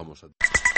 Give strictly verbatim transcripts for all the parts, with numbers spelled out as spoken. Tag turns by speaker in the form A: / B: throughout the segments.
A: გამოსად.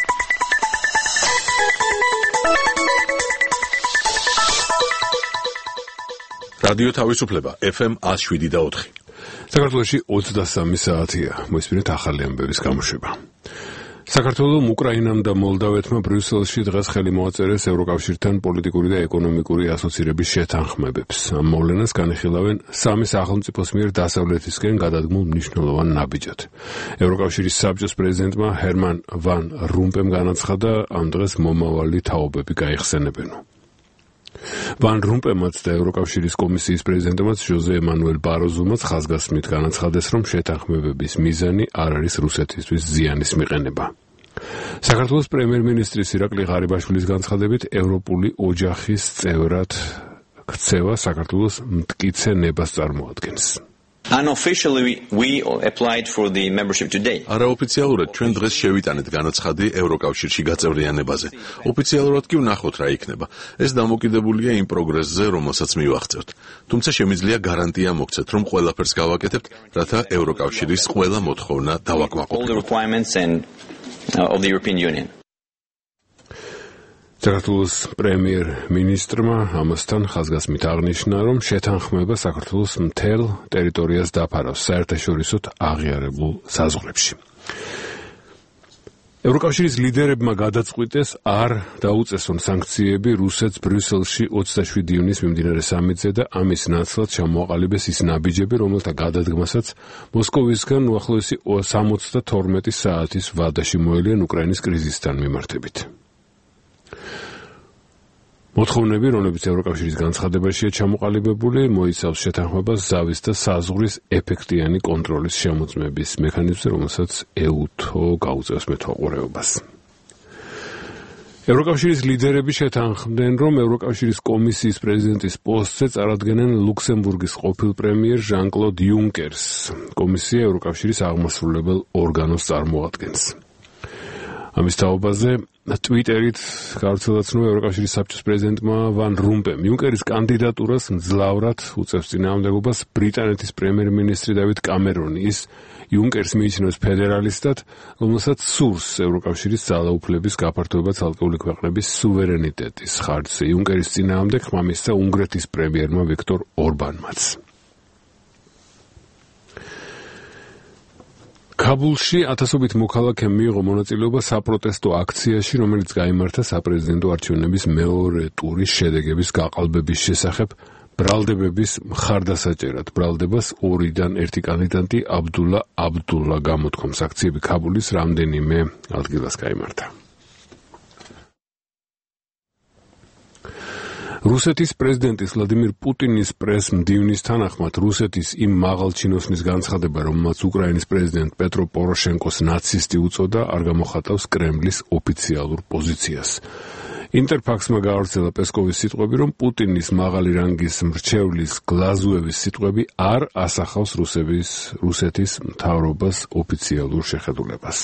A: რადიო თავისუფლება ეფ ემ one oh seven და four.
B: საქართველოში ოცდასამი საათია. მოისმინეთ ახალი ამბების გამოშვება. საქართველოს უკრაინამ და მოლდავეთმა ბრიუსელში დღეს ხელი მოაწერეს ევროკავშირთან პოლიტიკური და ეკონომიკური ასოცირების შეთანხმებებს. ამ მოვლენას განიხილავენ სამი სახელმწიფოს მიერ დასავლეთისკენ გადადგმულ მნიშვნელოვან ნაბიჯად. ევროკავშირის საბჭოს პრეზიდენტმა ჰერმან ვან რუმპემ განაცხადა, ამ დღეს მომავალი თაობები გაიხსენებენო. ვან რუმპემაც და ევროკავშირის კომისიის პრეზიდენტმაც ჟოზე ემანუელ ბაროზუმაც ხაზგასმით განაცხადეს, რომ შეთანხმებების მიზანი არ არის რუსეთისთვის ზიანის მიყენება. საქართველოს პრემიერ-მინისტრის ირაკლი ღარიბაშვილის განცხადებით, ევროპული ოჯახის წევრად ქცევა საქართველოს მტკიცე ნებას წარმოადგენს.
C: Unofficially, we applied for the membership today.
A: არაოფიციალურად ჩვენ დღეს შევიტანეთ განაცხადი ევროკავშირში გაწევრიანებაზე. ოფიციალურად კი ვნახოთ რა იქნება. ეს დამოკიდებულია იმ პროგრესზე, რომელსაც მივაღწევთ. თუმცა შემიძლია გარანტია მოგცეთ, რომ ყველაფერს გავაკეთებთ, რათა ევროკავშირის ყველა მოთხოვნა დავაკმაყოფილოთ.
C: All the requirements and uh, of the European Union.
B: საქართველოს პრემიერ-მინისტრმა ამასთან ხაზგასმით აღნიშნა, რომ შეთანხმება საქართველოს მთელ ტერიტორიას დაფარავს საერთაშორისოდ აღიარებულ საზღვრებში. ევროკავშირის ლიდერებმა გადაწყვიტეს არ დაუწესონ სანქციები რუსეთს ბრიუსელში ოცდაშვიდი ივნის მიმდინარე სამიტზე და ამის ნაცვლად ჩამოაყალიბეს ის ნაბიჯები, რომელთა გადადგმასაც მოსკოვისგან უახლოესი სამოცდათორმეტი საათის ვადაში მოელიან უკრაინის კრიზისთან მიმართებით. მოთხოვნები, რომლებიც ევროკავშირის განცხადებაშია ჩამოყალიბებული, მოიცავს შეთანხმებას ზავის და საზღვრის ეფექტიანი კონტროლის შემოწმების მექანიზმზე, რომელსაც ეუთო გაუწევს მეთვალყურეობას. ევროკავშირის ლიდერები შეთანხმდნენ, რომ ევროკავშირის კომისიის პრეზიდენტის პოსტზე წარადგენენ ლუქსემბურგის ყოფილ პრემიერ ჟან-კლოდ იუნკერს. კომისია ევროკავშირის აღმასრულებელ ორგანოს წარმოადგენს. ამის თაობაზე ტვიტერით გავრცელდა ევროკავშირის საბჭოს პრეზიდენტმა ვან რუმპემ. იუნკერის კანდიდატურას მძლავრად უწევს წინააღმდეგობას ბრიტანეთის პრემიერ-მინისტრი დავით კამერონი. ის იუნკერს მიიჩნევს ფედერალისტად, რომელსაც სურს ევროკავშირის ძალაუფლების გაფართოება ცალკეული ქვეყნების სუვერენიტეტის ხარჯზე. იუნკერის წინააღმდეგ ხმა მისცა უნგრეთის პრემიერმა ვიქტორ ორბანმაც. კაბულში ათასობით მოქალაქე მიიღო მონაწილეობა საპროტესტო აქციაში, რომელიც გაიმართა საპრეზიდენტო არჩევნების მეორე ტურის შედეგების გაყალბების შესახებ ბრალდებების მხარდასაჭერად. ბრალდებას ორიდან ერთი კანდიდატი აბდულა აბდულა გამოთქვამს. აქციები კაბულის რამდენიმე ადგილას გაიმართა. რუსეთის პრეზიდენტის ვლადიმირ პუტინის პრეს-მდივნის თანახმად, რუსეთის იმ მაღალჩინოსნის განცხადება, რომელმაც უკრაინის პრეზიდენტ პეტრო პოროშენკოს ნაცისტი უწოდა, არ გამოხატავს კრემლის ოფიციალურ პოზიციას. ინტერფაქსმა გაავრცელა პესკოვის სიტყვები, რომ პუტინის მაღალი რანგის მრჩევლის გლაზუევის სიტყვები არ ასახავს რუსების, რუსეთის მთავრობას ოფიციალურ შეხედულებას.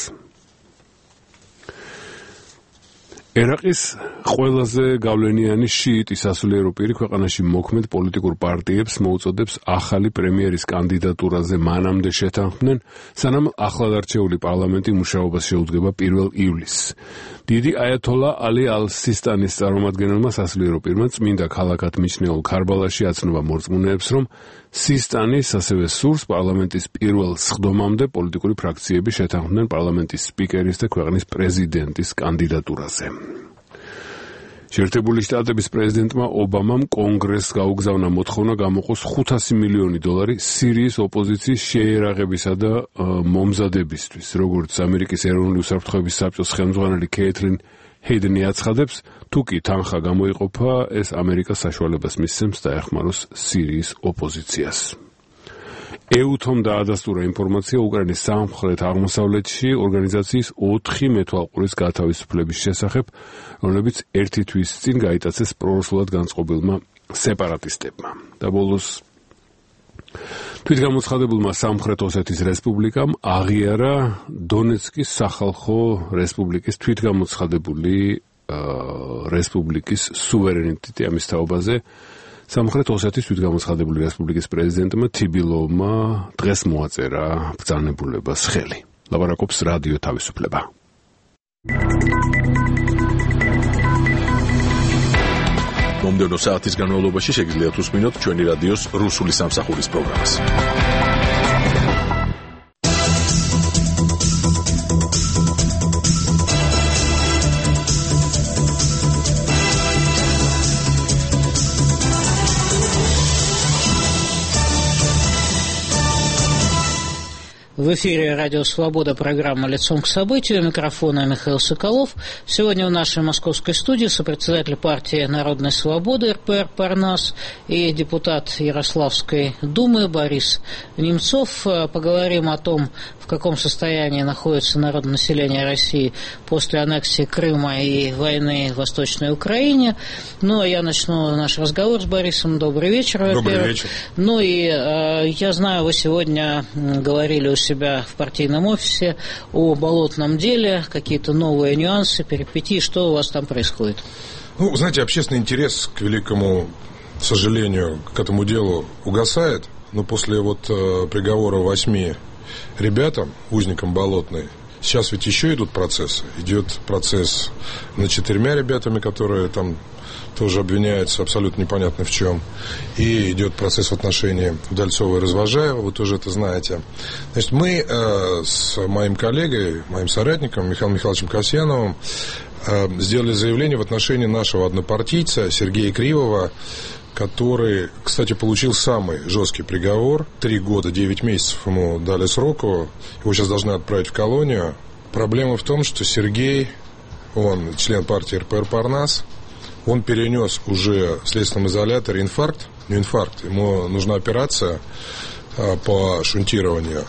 B: ერაყის ყველაზე გავლენიანი შიიტი სასულიერო პირი ქვეყანაში მოქმედ პოლიტიკურ პარტიებს მოუწოდებს ახალი პრემიერის კანდიდატურაზე მანამდე შეთანხმდნენ, სანამ ახლადარჩეული პარლამენტი მუშაობას შეუდგება პირველ ივლისს. დიდი აიათოლა ალი ალ-სისტანის წარმომადგენელმა სასულიერო პირმა წმინდა ქალაქად მიჩნეულ ქარბალაში აცნობა მორწმუნეებს, რომ სისტანის ასევე სურს პარლამენტის პირველ სხდომამდე პოლიტიკური ფრაქციები შეთანხმდნენ პარლამენტის სპიკერის და ქვეყნის პრეზიდენტის კანდიდატურაზე. შეერთებული შტატების პრეზიდენტმა ობამამ კონგრესს გაუგზავნა მოთხოვნა გამოყოს ხუთასი მილიონი დოლარი სირიის ოპოზიციის შეერაღებისა და მომზადებისთვის. როგორც ამერიკის ეროვნული უსაფრთხოების საბჭოს ხელმძღვანელი კეითლინ ჰეიდენი აცხადებს, თუ კი თანხა გამოიყოფა, ეს ამერიკას საშუალებას მისცემს დაეხმაროს სირიის ოპოზიციას. ეუთომ დაადასტურა ინფორმაცია უკრაინის სამხრეთ აღმოსავლეთში ორგანიზაციის ოთხი მეთვალყურის გათავისუფლების შესახებ, რომლებიც ერთი თვის წინ გაიტაცეს პრორუსულად განწყობილმა სეპარატისტებმა. და ბოლოს თვითგამოცხადებულმა სამხრეთ ოსეთის რესპუბლიკამ აღიარა დონეცკის სახალხო რესპუბლიკის თვითგამოცხადებული რესპუბლიკის სუვერენიტეტი. ამის თაობაზე სამხრეთ ოსეთის თვითგამოცხადებული რესპუბლიკის პრეზიდენტმა თიბილოვმა დღეს მოაწერა ბრძანებულებას ხელი. ლაპარაკობს რადიო თავისუფლება.
A: მომდევნო საათის განმავლობაში შეგიძლიათ უსმინოთ ჩვენი რადიოს რუსული სამსახურის პროგრამას.
D: В эфире «Радио Свобода», программа «Лицом к событию». У микрофона Михаил Соколов. Сегодня в нашей московской студии сопредседатель партии «Народной свободы» эр пэ эр «Парнас» и депутат Ярославской думы Борис Немцов. Поговорим о том, в каком состоянии находится народное население России после аннексии Крыма и войны в Восточной Украине. Ну, а я начну наш разговор с Борисом. Добрый вечер, во-первых.
B: Добрый вечер.
D: Ну и э, я знаю, вы сегодня говорили у себя в партийном офисе о болотном деле, какие-то новые нюансы, перипетии, что у вас там происходит?
E: Ну, знаете, общественный интерес, к великому сожалению, к этому делу угасает, но после вот э, приговора восьми ребятам, узникам Болотной, сейчас ведь еще идут процессы. Идет процесс над четырьмя ребятами, которые там тоже обвиняются абсолютно непонятно в чем. И идет процесс в отношении Удальцова и Развожаева, вы тоже это знаете. Значит, мы э, с моим коллегой, моим соратником Михаилом Михайловичем Касьяновым э, сделали заявление в отношении нашего однопартийца Сергея Кривова, который, кстати, получил самый жесткий приговор. Три года, девять месяцев ему дали сроку. Его сейчас должны отправить в колонию. Проблема в том, что Сергей, он член партии эр пэ эр «Парнас», он перенес уже в следственном изоляторе инфаркт, не инфаркт, ему нужна операция а, по шунтированию,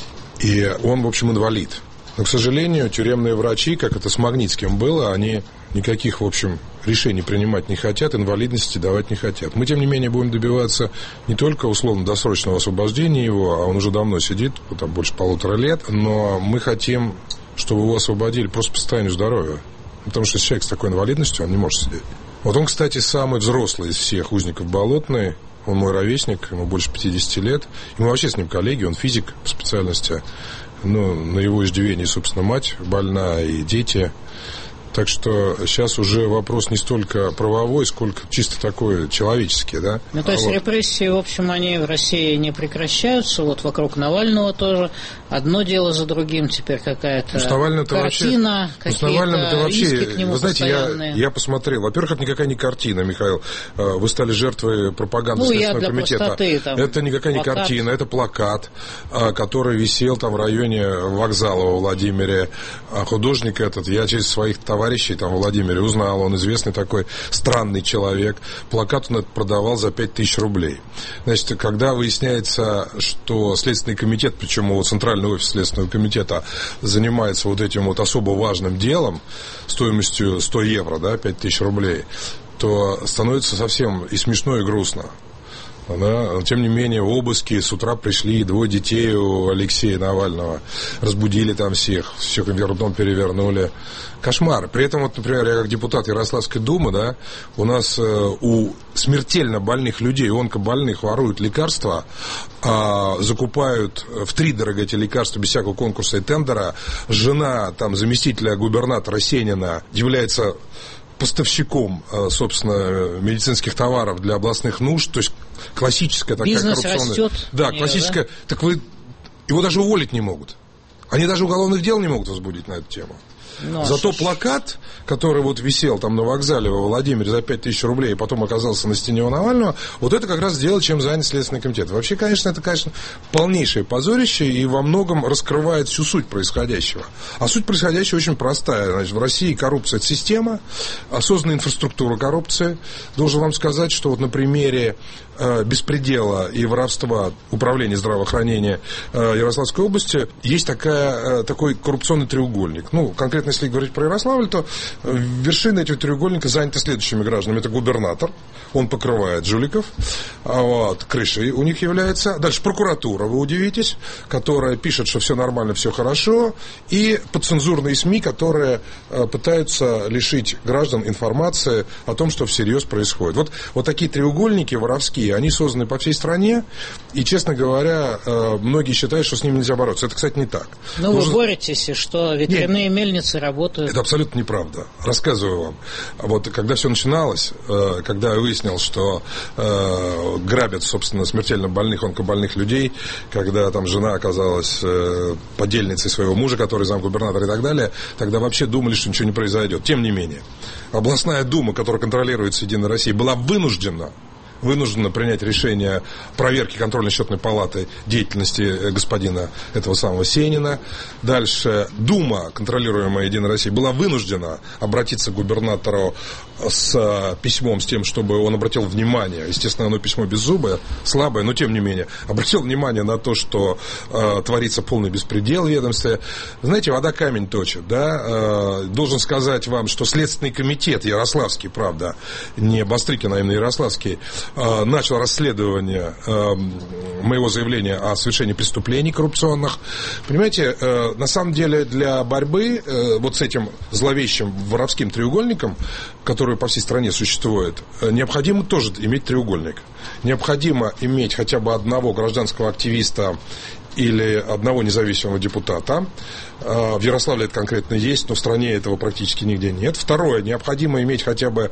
E: и он, в общем, инвалид. Но, к сожалению, тюремные врачи, как это с Магнитским было, они никаких, в общем, решений принимать не хотят, инвалидности давать не хотят. Мы, тем не менее, будем добиваться не только условно-досрочного освобождения его, а он уже давно сидит, там больше полутора лет, но мы хотим, чтобы его освободили просто по состоянию здоровья. Потому что человек с такой инвалидностью, он не может сидеть. Вот он, кстати, самый взрослый из всех узников Болотной. Он мой ровесник, ему больше пятидесяти лет. И мы вообще с ним коллеги, он физик по специальности. Ну, на его иждивении, собственно, мать больна и дети. Так что сейчас уже вопрос не столько правовой, сколько чисто такой человеческий, да?
D: Ну, то есть а репрессии, вот, в общем, они в России не прекращаются. Вот вокруг Навального тоже одно дело за другим. Теперь какая-то ну, картина,
E: вообще, какие-то вообще, иски к нему вы знаете, я, я посмотрел. Во-первых, это никакая не картина, Михаил. Вы стали жертвой пропаганды
D: ну,
E: Следственного комитета.
D: Простоты, там,
E: это никакая
D: плакат.
E: не картина, это плакат, который висел там в районе вокзала во Владимире. Художник этот, я через своих товарищей товарищей там в Владимире узнал, он известный такой странный человек. Плакат он этот продавал за пять тысяч рублей. Значит, когда выясняется, что Следственный комитет, причем его центральный офис Следственного комитета занимается вот этим вот особо важным делом стоимостью сто евро, да, пять тысяч рублей, то становится совсем и смешно, и грустно. Да? Тем не менее, обыски, с утра пришли двое детей у Алексея Навального, разбудили там всех, все вверх дном перевернули. Кошмар. При этом, вот, например, я как депутат Ярославской думы, да, у нас э, у смертельно больных людей, онкобольных, воруют лекарства, э, закупают втридорого эти лекарства без всякого конкурса и тендера. Жена там заместителя губернатора Сенина является поставщиком, собственно, медицинских товаров для областных нужд, то есть классическая такая
D: бизнес
E: коррупционная...
D: растет.
E: Да, классическая... Да? Так вы... Его даже уволить не могут. Они даже уголовных дел не могут возбудить на эту тему. Ну, Зато плакат, который вот висел там на вокзале во Владимире за пять тысяч рублей и потом оказался на стене у Навального, вот это как раз дело, чем занят Следственный комитет. Вообще, конечно, это, конечно, полнейшее позорище и во многом раскрывает всю суть происходящего. А суть происходящего очень простая. Значит, в России коррупция – это система, осознанная инфраструктура коррупции. Должен вам сказать, что вот на примере э, беспредела и воровства управления здравоохранения э, Ярославской области есть такая, э, такой коррупционный треугольник. Ну, конкретно если говорить про Ярославль, то вершина этого треугольника занята следующими гражданами. Это губернатор, он покрывает жуликов, вот, крышей у них является. Дальше прокуратура, вы удивитесь, которая пишет, что все нормально, все хорошо, и подцензурные СМИ, которые пытаются лишить граждан информации о том, что всерьез происходит. Вот, вот такие треугольники воровские, они созданы по всей стране, и, честно говоря, многие считают, что с ними нельзя бороться. Это, кстати, не так.
D: Ну, вы боретесь, что ветряные мельницы больницы работают.
E: Это абсолютно неправда. Рассказываю вам. Вот когда все начиналось, когда я выяснил, что э, грабят, собственно, смертельно больных, онкобольных людей, когда там жена оказалась э, подельницей своего мужа, который замгубернатор и так далее, тогда вообще думали, что ничего не произойдет. Тем не менее, областная дума, которая контролируется Единой Россией, была вынуждена вынуждена принять решение проверки контрольно-счетной палаты деятельности господина этого самого Сенина. Дальше Дума, контролируемая Единой Россией, была вынуждена обратиться к губернатору с письмом, с тем, чтобы он обратил внимание, естественно, оно письмо беззубое, слабое, но тем не менее, обратил внимание на то, что э, творится полный беспредел в ведомстве. Знаете, вода камень точит, да? Э, должен сказать вам, что Следственный комитет Ярославский, правда, не Бастрыкин, а именно Ярославский, э, начал расследование э, моего заявления о совершении преступлений коррупционных. Понимаете, э, на самом деле для борьбы э, вот с этим зловещим воровским треугольником, который по всей стране существует, необходимо тоже иметь треугольник. Необходимо иметь хотя бы одного гражданского активиста или одного независимого депутата. В Ярославле это конкретно есть, но в стране этого практически нигде нет. Второе, необходимо иметь хотя бы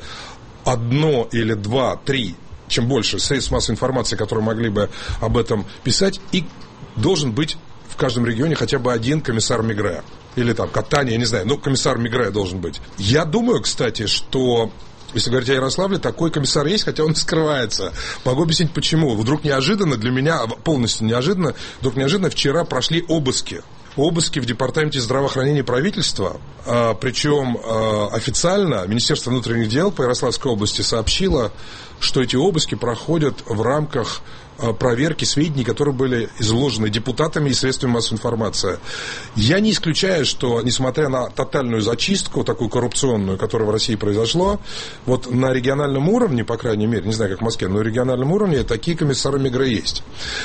E: одно или два, три, чем больше средств массовой информации, которые могли бы об этом писать, и должен быть в каждом регионе хотя бы один комиссар Мегре. Или там катание, я не знаю, но комиссар Мегре должен быть. Я думаю, кстати, что, если говорить о Ярославле, такой комиссар есть, хотя он скрывается. Могу объяснить, почему. Вдруг неожиданно, для меня полностью неожиданно, вдруг неожиданно вчера прошли обыски. Обыски в департаменте здравоохранения правительства, а, причем а, официально Министерство внутренних дел по Ярославской области сообщило, что эти обыски проходят в рамках проверки сведений, которые были изложены депутатами и средствами массовой информации. Я не исключаю, что, несмотря на тотальную зачистку, такую коррупционную, которая в России произошла, вот на региональном уровне, по крайней мере, не знаю, как в Москве, но на региональном уровне такие комиссары Мегре есть.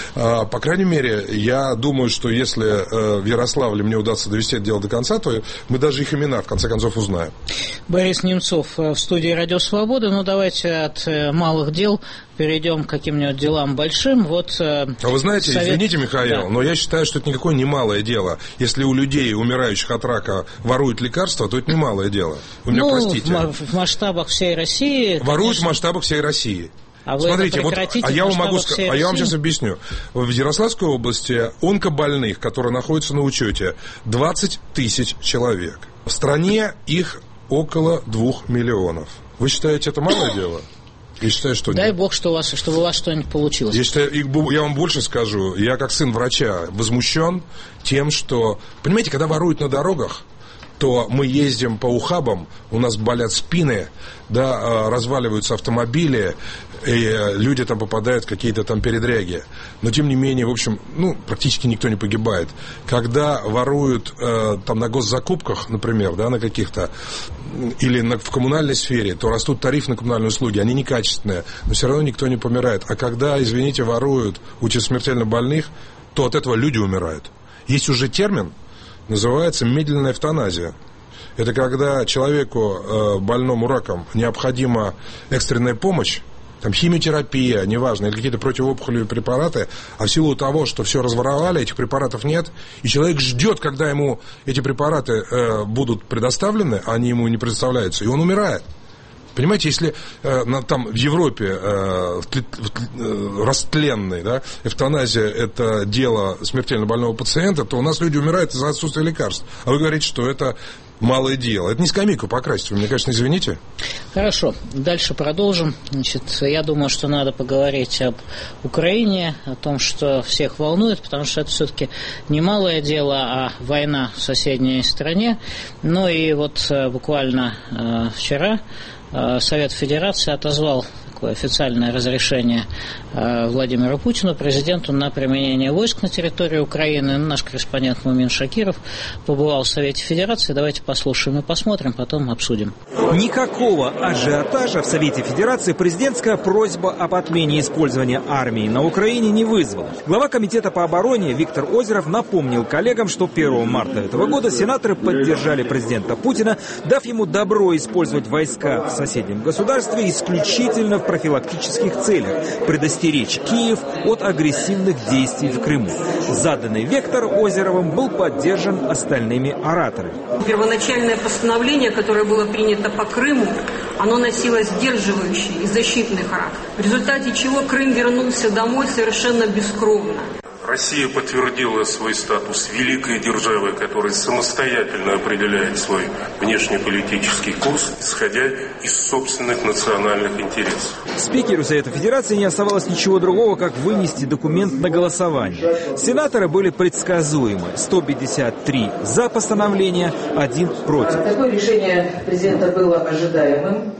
E: По крайней мере, я думаю, что если в Ярославле мне удастся довести это дело до конца, то мы даже их имена, в конце концов, узнаем.
D: Борис Немцов в студии «Радио Свобода». Ну, давайте от малых дел перейдем к каким-нибудь делам большим. Вот,
E: а вы знаете, совет... извините, Михаил, да. но я считаю, что это никакое не малое дело. Если у людей, умирающих от рака, воруют лекарства, то это не малое дело. Вы меня
D: ну,
E: простите.
D: В, в масштабах всей России...
E: Воруют
D: конечно...
E: в масштабах всей России.
D: А
E: Смотрите, вот, а я вам могу сказать, а я вам сейчас объясню. В Ярославской области онкобольных, которые находятся на учете, двадцать тысяч человек. В стране их около двух миллионов. Вы считаете, это малое дело? Я считаю, что
D: Дай
E: нет.
D: Бог, что у вас, чтобы у вас что-нибудь получилось.
E: Я, считаю, я вам больше скажу. Я, как сын врача, возмущен тем, что... Понимаете, когда воруют на дорогах, то мы ездим по ухабам, у нас болят спины, да, разваливаются автомобили, и люди там попадают в какие-то там передряги. Но, тем не менее, в общем, ну, практически никто не погибает. Когда воруют э, там на госзакупках, например, да, на каких-то, или на, в коммунальной сфере, то растут тарифы на коммунальные услуги, они некачественные, но все равно никто не помирает. А когда, извините, воруют у смертельно больных, то от этого люди умирают. Есть уже термин, называется медленная эвтаназия. Это когда человеку, э, больному раком, необходима экстренная помощь, там химиотерапия, неважно, или какие-то противоопухолевые препараты, а в силу того, что все разворовали, этих препаратов нет, и человек ждет, когда ему эти препараты э, будут предоставлены, а они ему не предоставляются, и он умирает. Понимаете, если э, на, там в Европе э, э, растленный, да, эвтаназия – это дело смертельно больного пациента, то у нас люди умирают из-за отсутствия лекарств. А вы говорите, что это малое дело. Это не скамейку покрасить, вы мне, конечно, извините.
D: Хорошо, дальше продолжим. Значит, я думаю, что надо поговорить об Украине, о том, что всех волнует, потому что это все-таки не малое дело, а война в соседней стране. Ну и вот буквально э, вчера Совет Федерации отозвал такое официальное разрешение Владимиру Путину, президенту, на применение войск на территории Украины. Наш корреспондент Мумин Шакиров побывал в Совете Федерации. Давайте послушаем и посмотрим, потом обсудим.
F: Никакого ажиотажа в Совете Федерации президентская просьба об отмене использования армии на Украине не вызвала. Глава Комитета по обороне Виктор Озеров напомнил коллегам, что первого марта этого года сенаторы поддержали президента Путина, дав ему добро использовать войска в соседнем государстве исключительно в профилактических целях предостеречь Киев от агрессивных действий в Крыму. Заданный вектор Озеровым был поддержан остальными ораторами.
G: Первоначальное постановление, которое было принято по Крыму, оно носило сдерживающий и защитный характер, в результате чего Крым вернулся домой совершенно бескровно.
H: Россия подтвердила свой статус великой державы, которая самостоятельно определяет свой внешнеполитический курс, исходя из собственных национальных интересов.
F: Спикеру Совета Федерации не оставалось ничего другого, как вынести документ на голосование. Сенаторы были предсказуемы. сто пятьдесят три за постановление, один против.
I: Такое решение президента было ожидаемым.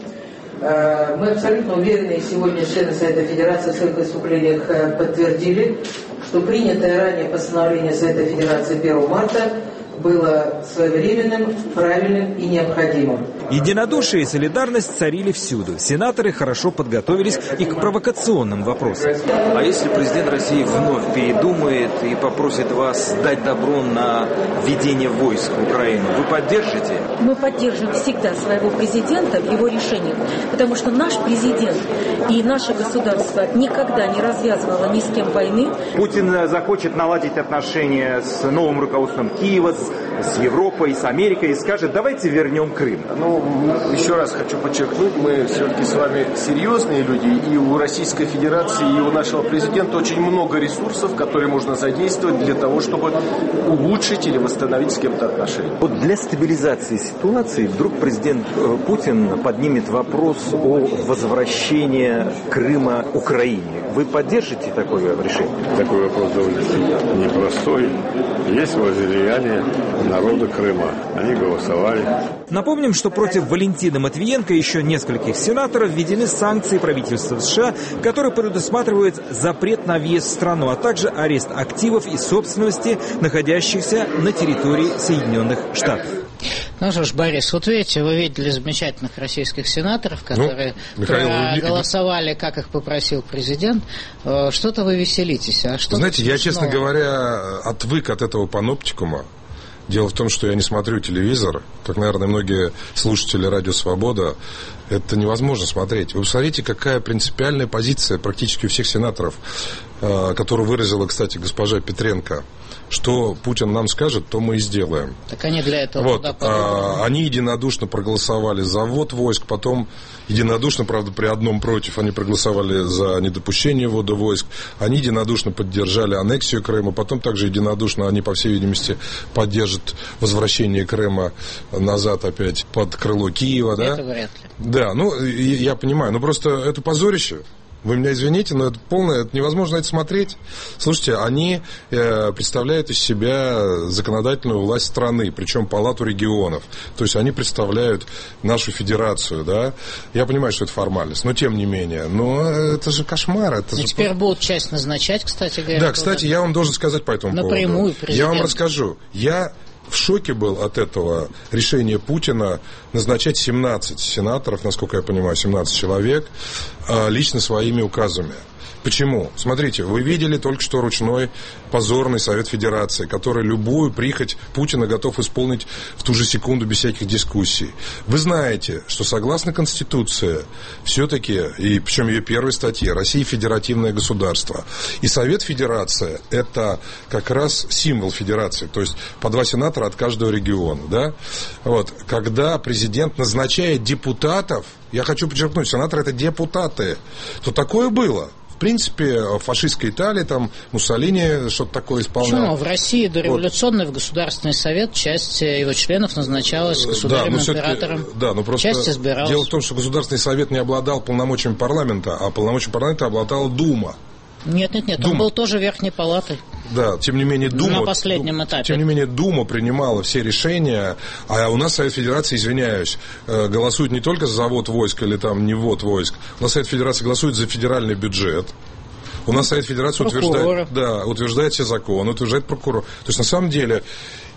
I: Мы абсолютно уверены, и сегодня члены Совета Федерации в своих выступлениях подтвердили, что принятое ранее постановление Совета Федерации первого марта было своевременным, правильным и необходимым.
F: Единодушие и солидарность царили всюду. Сенаторы хорошо подготовились и к провокационным вопросам.
J: А если президент России вновь передумает и попросит вас дать добро на введение войск в Украину, вы поддержите?
K: Мы поддержим всегда своего президента в его решениях, потому что наш президент и наше государство никогда не развязывало ни с кем войны.
L: Путин захочет наладить отношения с новым руководством Киева, с Европой, с Америкой и скажет: давайте вернем Крым.
M: Ну, еще раз хочу подчеркнуть, мы все-таки с вами серьезные люди, и у Российской Федерации, и у нашего президента очень много ресурсов, которые можно задействовать для того, чтобы улучшить или восстановить с кем-то отношения.
J: Вот для стабилизации ситуации вдруг президент Путин поднимет вопрос о возвращении Крыма Украине. Вы поддержите такое решение?
N: Такой вопрос довольно непростой. Есть возлияние народа Крыма. Они голосовали.
F: Напомним, что против Валентины Матвиенко и еще нескольких сенаторов введены санкции правительства США, которые предусматривают запрет на въезд в страну, а также арест активов и собственности, находящихся на территории Соединенных Штатов.
D: Ну что ж, Борис, вот видите, вы видели замечательных российских сенаторов, которые
E: ну, Михаил,
D: голосовали, как их попросил президент. Что-то вы веселитесь, а что?
E: Знаете, я, честно говоря, отвык от этого паноптикума. Дело в том, что я не смотрю телевизор, как, наверное, многие слушатели «Радио Свобода». Это невозможно смотреть. Вы посмотрите, какая принципиальная позиция практически у всех сенаторов, которую выразила, кстати, госпожа Петренко. Что Путин нам скажет, то мы и сделаем.
D: Так они для этого
E: вот,
D: туда
E: а, они единодушно проголосовали за ввод войск, потом единодушно, правда, при одном против, они проголосовали за недопущение ввода войск, они единодушно поддержали аннексию Крыма, потом также единодушно они, по всей видимости, поддержат возвращение Крыма назад опять под крыло Киева. Да?
D: Это вряд ли.
E: Да, ну, я понимаю, но просто это позорище. Вы меня извините, но это полное, это невозможно это смотреть. Слушайте, они э, представляют из себя законодательную власть страны, причем палату регионов. То есть они представляют нашу федерацию, да. Я понимаю, что это формальность, но тем не менее. Но это же кошмар. Это
D: и
E: же...
D: теперь будут часть назначать, кстати говоря.
E: Да, кстати, я вам должен сказать по этому
D: напрямую
E: поводу.
D: Президент.
E: Я вам расскажу. Я в шоке был от этого решения Путина назначать семнадцать сенаторов, насколько я понимаю, семнадцать человек, лично своими указами. Почему? Смотрите, вы видели только что ручной позорный Совет Федерации, который любую прихоть Путина готов исполнить в ту же секунду без всяких дискуссий. Вы знаете, что согласно Конституции, все-таки, и причем ее первой статье, Россия федеративное государство. И Совет Федерации – это как раз символ федерации, то есть по два сенатора от каждого региона. Да? Вот. Когда президент назначает депутатов, я хочу подчеркнуть, сенаторы – это депутаты, то такое было. В принципе, в фашистской Италии, там, Муссолини что-то такое исполнял.
D: Почему? В России дореволюционный вот. В Государственный совет часть его членов назначалась государем-императором,
E: да, но просто
D: часть избиралась.
E: Дело в том, что Государственный совет не обладал полномочиями парламента, а полномочиями парламента обладала Дума.
D: Нет, нет, нет, Дума. Он был тоже верхней палатой.
E: Да, тем не менее Дума,
D: на последнем этапе.
E: Тем не менее Дума принимала все решения, а у нас Совет Федерации, извиняюсь, голосует не только за ввод войск или там не ввод войск, у нас Совет Федерации голосует за федеральный бюджет. У нас Совет Федерации утверждает, да, утверждает все законы, утверждает прокурор. То есть, на самом деле,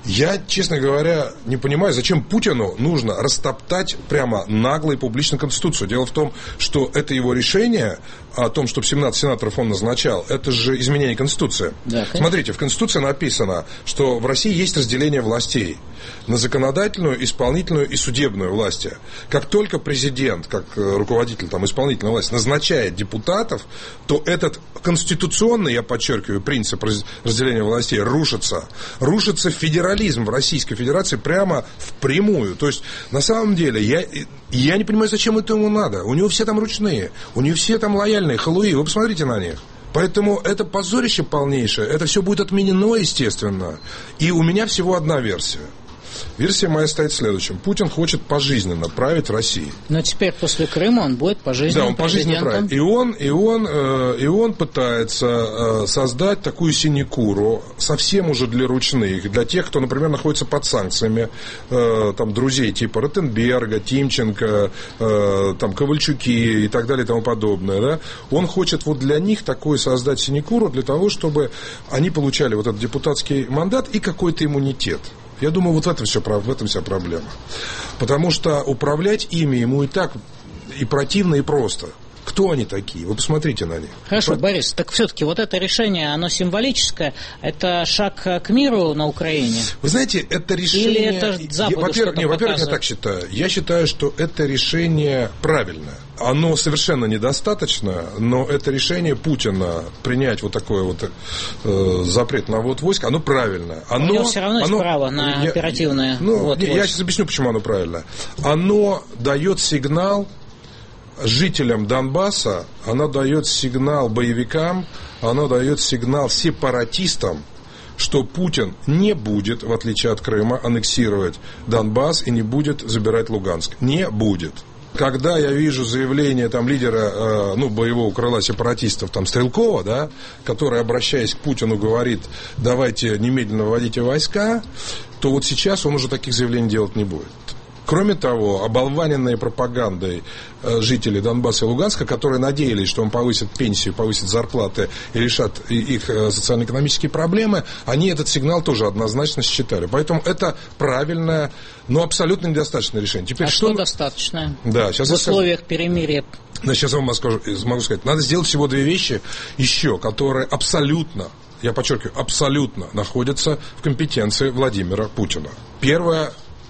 E: Я, честно говоря, не понимаю, зачем Путину нужно растоптать прямо нагло и публично Конституцию. Дело в том, что это его решение о том, чтобы семнадцать сенаторов он назначал, это же изменение Конституции. Да, смотрите, в Конституции написано, что в России есть разделение властей на законодательную, исполнительную и судебную власти. Как только президент, как руководитель там, исполнительной власти, назначает депутатов, то этот конституционный, я подчеркиваю, принцип разделения властей рушится. Рушится федерализм в Российской Федерации прямо впрямую. То есть, на самом деле, я, я не понимаю, зачем это ему надо. У него все там ручные, у него все там лояльные, халуи, вы посмотрите на них. Поэтому это позорище полнейшее, это все будет отменено, естественно. И у меня всего одна версия. Версия моя стоит в следующем. Путин хочет пожизненно править Россией.
D: Но теперь после Крыма он будет пожизненно
E: да, он пожизненно правит. И он, и он, э, и он пытается э, создать такую синекуру совсем уже для ручных, для тех, кто, например, находится под санкциями, э, там, друзей типа Ротенберга, Тимченко, э, там, Ковальчуки и так далее и тому подобное. Да? Он хочет вот для них такую создать синекуру для того, чтобы они получали вот этот депутатский мандат и какой-то иммунитет. Я думаю, вот в этом, все, в этом вся проблема. Потому что управлять ими ему и так и противно, и просто. Кто они такие? Вы посмотрите на них.
D: Хорошо,
E: Про...
D: Борис, так все-таки вот это решение, оно символическое, это шаг к миру на Украине?
E: Вы знаете, это решение...
D: Или это Западу
E: во-первых,
D: что-то
E: не, во-первых, я
D: показывает?
E: так считаю. Я считаю, что это решение правильное. Оно совершенно недостаточно, но это решение Путина принять вот такой вот э, запрет на ввод войск, оно правильное. Оно,
D: У него все равно есть
E: оно,
D: право на
E: я,
D: оперативное
E: ну,
D: ввод
E: я,
D: войск.
E: я сейчас объясню, почему оно правильное. Оно дает сигнал жителям Донбасса, оно дает сигнал боевикам, оно дает сигнал сепаратистам, что Путин не будет, в отличие от Крыма, аннексировать Донбасс и не будет забирать Луганск. Не будет. Когда я вижу заявление там, лидера э, ну, боевого крыла сепаратистов там, Стрелкова, да, который, обращаясь к Путину, говорит, давайте немедленно вводите войска, то вот сейчас он уже таких заявлений делать не будет. Кроме того, оболваненные пропагандой жители Донбасса и Луганска, которые надеялись, что он повысит пенсию, повысит зарплаты и решат их социально-экономические проблемы, они этот сигнал тоже однозначно считали. Поэтому это правильное, но абсолютно недостаточное решение. Теперь
D: а
E: что,
D: что достаточное
E: да, сейчас
D: в условиях
E: скажу...
D: перемирия?
E: Да, сейчас я вам скажу, могу сказать. Надо сделать всего две вещи еще, которые абсолютно, я подчеркиваю, абсолютно находятся в компетенции Владимира Путина. Первое.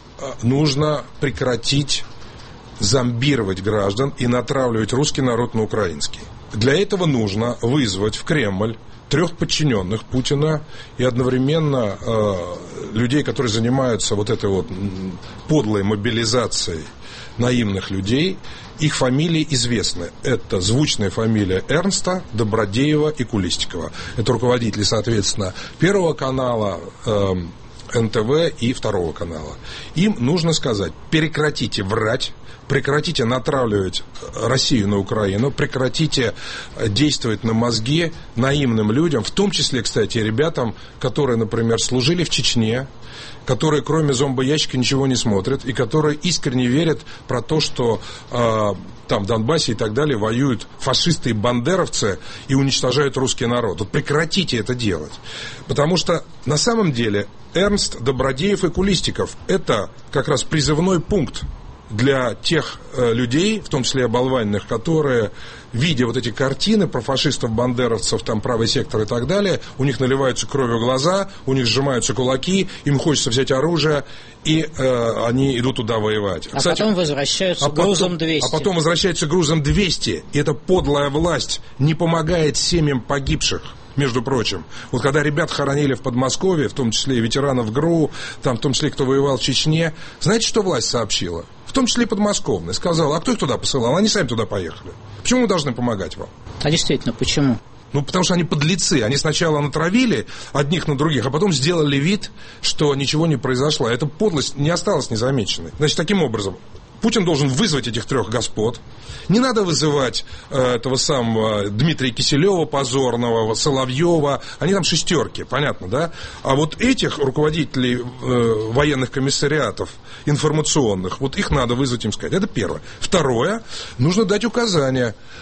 E: Нужно прекратить зомбировать граждан и натравливать русский народ на украинский. Для этого нужно вызвать в Кремль трех подчиненных Путина и одновременно э, людей, которые занимаются вот этой вот подлой мобилизацией наивных людей. Их фамилии известны. Это звучная фамилия Эрнста, Добродеева и Кулистикова. Это руководители, соответственно, Первого канала, э, эн тэ вэ и Второго канала. Им нужно сказать, прекратите врать, прекратите натравливать Россию на Украину, прекратите действовать на мозги наивным людям, в том числе, кстати, ребятам, которые, например, служили в Чечне, которые кроме зомбоящика ничего не смотрят, и которые искренне верят про то, что э, там в Донбассе и так далее воюют фашисты и бандеровцы и уничтожают русский народ. Вот прекратите это делать. Потому что на самом деле Эрнст, Добродеев и Кулистиков – это как раз призывной пункт для тех э, людей, в том числе оболваненных, которые, видя вот эти картины про фашистов, бандеровцев, там правый сектор и так далее, у них наливаются кровью глаза, у них сжимаются кулаки, им хочется взять оружие, и э, они идут туда воевать.
D: А
E: Кстати,
D: потом возвращаются
E: а
D: грузом
E: потом,
D: двести.
E: А потом возвращаются грузом двести. И эта подлая власть не помогает семьям погибших. Между прочим, вот когда ребят хоронили в Подмосковье, в том числе и ветеранов ГРУ, там, в том числе, кто воевал в Чечне, знаете, что власть сообщила? В том числе и подмосковная. Сказала, а кто их туда посылал? Они сами туда поехали. Почему мы должны помогать вам?
D: А действительно, почему?
E: Ну, потому что они подлецы. Они сначала натравили одних на других, а потом сделали вид, что ничего не произошло. Эта подлость не осталась незамеченной. Значит, таким образом, Путин должен вызвать этих трех господ. Не надо вызывать э, этого самого Дмитрия Киселева, позорного, Соловьева. Они там шестерки, понятно, да? А вот этих руководителей э, военных комиссариатов информационных, вот их надо вызвать, им сказать. Это первое. Второе, нужно дать указания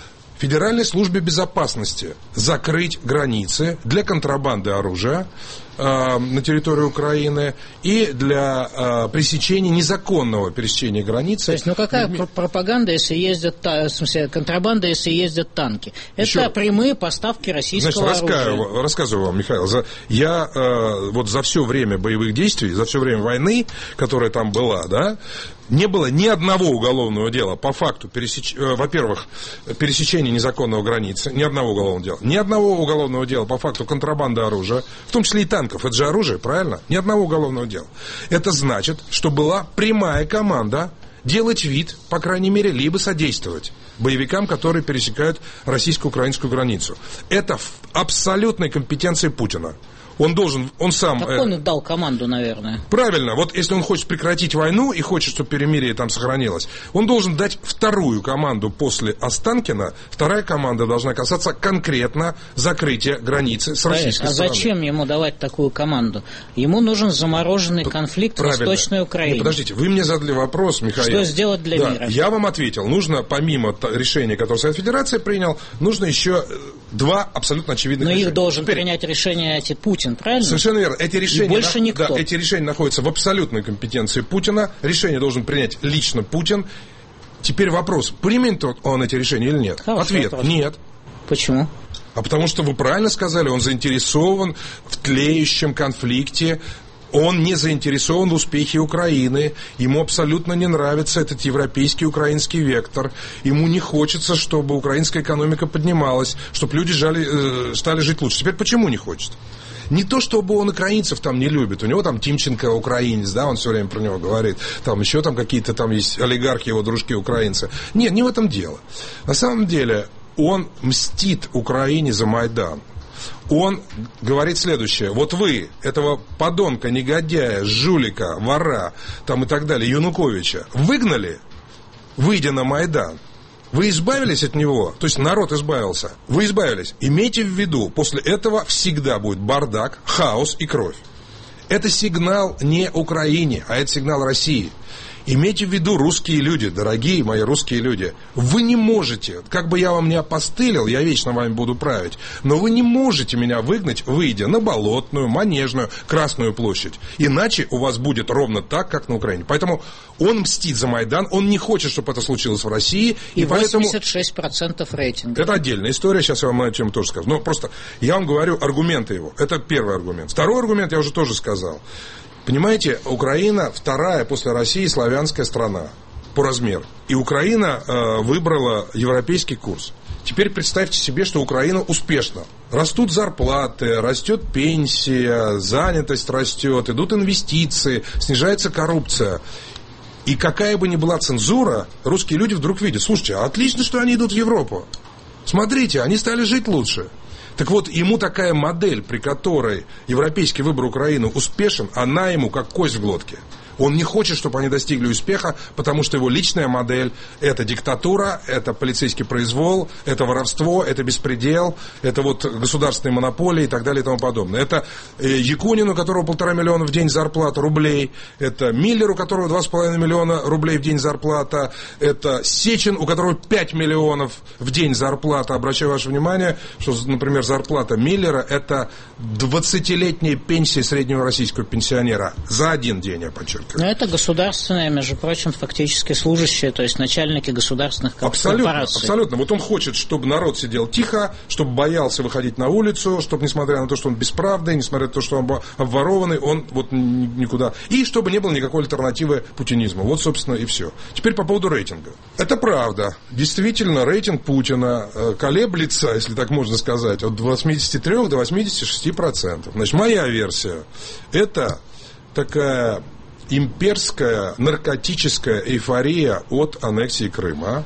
E: Федеральной службе безопасности закрыть границы для контрабанды оружия э, на территории Украины и для э, пресечения незаконного пересечения границы.
D: То есть, ну какая людьми... пропаганда, если ездят, в смысле, контрабанда, если ездят танки? Это Еще... прямые поставки российского
E: Значит,
D: оружия.
E: Рассказываю, рассказываю вам, Михаил, за, я э, вот за все время боевых действий, за все время войны, которая там была, да, не было ни одного уголовного дела по факту, пересеч... э, во-первых, пересечения незаконного границы, ни одного уголовного дела, ни одного уголовного дела по факту контрабанды оружия, в том числе и танков, это же оружие, правильно? Ни одного уголовного дела. Это значит, что была прямая команда делать вид, по крайней мере, либо содействовать боевикам, которые пересекают российско-украинскую границу. Это в абсолютной компетенции Путина. Он должен, он сам...
D: Так он и дал команду, наверное.
E: Правильно. Вот если он хочет прекратить войну и хочет, чтобы перемирие там сохранилось, он должен дать вторую команду после Останкина. Вторая команда должна касаться конкретно закрытия границы с российской
D: а
E: стороны.
D: А зачем ему давать такую команду? Ему нужен замороженный конфликт Правильно. в Восточной Украине.
E: Нет, подождите, вы мне задали вопрос, Михаил.
D: Что сделать для
E: да,
D: мира?
E: Я вам ответил. Нужно, помимо решения, которое Совет Федерации принял, нужно еще два абсолютно очевидных
D: Но
E: решения.
D: их должен
E: Теперь...
D: принять решение эти Путин. Правильно?
E: Совершенно верно. Эти решения,
D: и больше
E: на...
D: никто.
E: Да, эти решения находятся в абсолютной компетенции Путина. Решение должен принять лично Путин. Теперь вопрос, примет он эти решения или нет?
D: Хороший
E: Ответ
D: вопрос.
E: Нет.
D: Почему?
E: А потому что вы правильно сказали, он заинтересован в тлеющем конфликте. Он не заинтересован в успехе Украины, ему абсолютно не нравится этот европейский украинский вектор, ему не хочется, чтобы украинская экономика поднималась, чтобы люди жали, э, стали жить лучше. Теперь почему не хочет? Не то, чтобы он украинцев там не любит, у него там Тимченко украинец, да, он все время про него говорит, там еще там какие-то там есть олигархи, его дружки украинцы. Нет, не в этом дело. На самом деле он мстит Украине за Майдан. Он говорит следующее: вот вы этого подонка, негодяя, жулика, вора там и так далее, Януковича выгнали, выйдя на Майдан. Вы избавились от него, то есть народ избавился. Вы избавились. Имейте в виду, после этого всегда будет бардак, хаос и кровь. Это сигнал не Украине, а это сигнал России. Имейте в виду, русские люди, дорогие мои русские люди, вы не можете, как бы я вам не опостылил, я вечно вами буду править, но вы не можете меня выгнать, выйдя на Болотную, Манежную, Красную площадь. Иначе у вас будет ровно так, как на Украине. Поэтому он мстит за Майдан, он не хочет, чтобы это случилось в России.
D: И,
E: и
D: восемьдесят шесть процентов поэтому... рейтинга.
E: Это отдельная история, сейчас я вам на эту тему тоже скажу. Но просто я вам говорю аргументы его. Это первый аргумент. Второй аргумент я уже тоже сказал. Понимаете, Украина вторая после России славянская страна по размеру. И Украина э, выбрала европейский курс. Теперь представьте себе, что Украина успешна. Растут зарплаты, растет пенсия, занятость растет, идут инвестиции, снижается коррупция. И какая бы ни была цензура, русские люди вдруг видят: слушайте, отлично, что они идут в Европу. Смотрите, они стали жить лучше. Так вот, ему такая модель, при которой европейский выбор Украины успешен, она ему как кость в глотке. Он не хочет, чтобы они достигли успеха, потому что его личная модель – это диктатура, это полицейский произвол, это воровство, это беспредел, это вот государственные монополии и так далее и тому подобное. Это Якунину, у которого полтора миллиона в день зарплата рублей, это Миллеру, у которого два с половиной миллиона рублей в день зарплата, это Сечин, у которого пять миллионов в день зарплата. Обращаю ваше внимание, что, например, зарплата Миллера – это двадцатилетняя пенсия среднего российского пенсионера за один день, я подчеркиваю.
D: Но это государственные, между прочим, фактически служащие, то есть начальники государственных корпораций.
E: Абсолютно, абсолютно. Вот он хочет, чтобы народ сидел тихо, чтобы боялся выходить на улицу, чтобы, несмотря на то, что он бесправный, несмотря на то, что он обворованный, он вот никуда. И чтобы не было никакой альтернативы путинизму. Вот, собственно, и все. Теперь по поводу рейтинга. Это правда. Действительно, рейтинг Путина колеблется, если так можно сказать, от восьмидесяти трёх до восьмидесяти шести процентов. Значит, моя версия – это такая имперская наркотическая эйфория от аннексии Крыма,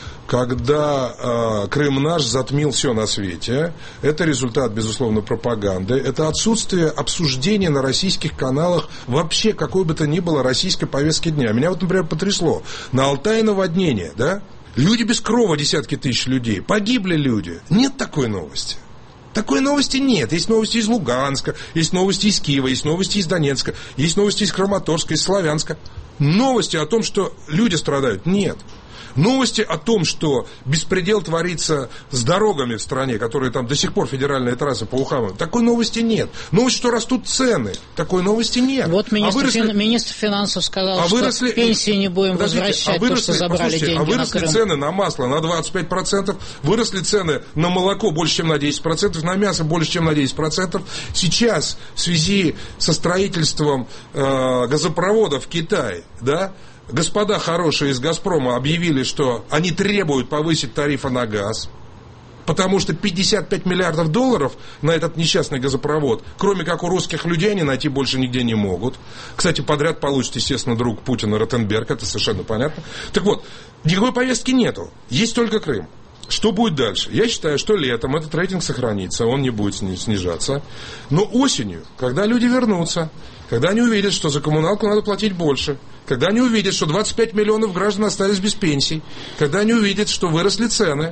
E: когда э, Крым наш затмил все на свете. Это результат, безусловно, пропаганды. Это отсутствие обсуждения на российских каналах вообще какой бы то ни было российской повестки дня. Меня вот, например, потрясло. На Алтае наводнение, да? Люди без крова, десятки тысяч людей. Погибли люди. Нет такой новости. Такой новости нет. Есть новости из Луганска, есть новости из Киева, есть новости из Донецка, есть новости из Краматорска, из Славянска. Новости о том, что люди страдают, нет. Новости о том, что беспредел творится с дорогами в стране, которые там до сих пор федеральные трассы по ухабам, такой новости нет. Новость, что растут цены, такой новости нет.
D: Вот министр,
E: а выросли...
D: фин... министр финансов сказал,
E: а
D: что
E: выросли...
D: пенсии не будем
E: Подождите,
D: возвращать,
E: а выросли...
D: то, что забрали деньги
E: а выросли
D: на Крым.
E: цены на масло на двадцать пять процентов, выросли цены на молоко больше, чем на десять процентов, на мясо больше, чем на десять процентов. Сейчас в связи со строительством э, газопровода в Китае, да, господа хорошие из «Газпрома» объявили, что они требуют повысить тарифы на газ, потому что пятьдесят пять миллиардов долларов на этот несчастный газопровод, кроме как у русских людей, они найти больше нигде не могут. Кстати, подряд получит, естественно, друг Путина Ротенберг, это совершенно понятно. Так вот, никакой повестки нету, есть только Крым. Что будет дальше? Я считаю, что летом этот рейтинг сохранится, он не будет снижаться. Но осенью, когда люди вернутся, когда они увидят, что за коммуналку надо платить больше, когда они увидят, что двадцать пять миллионов граждан остались без пенсий, когда они увидят, что выросли цены,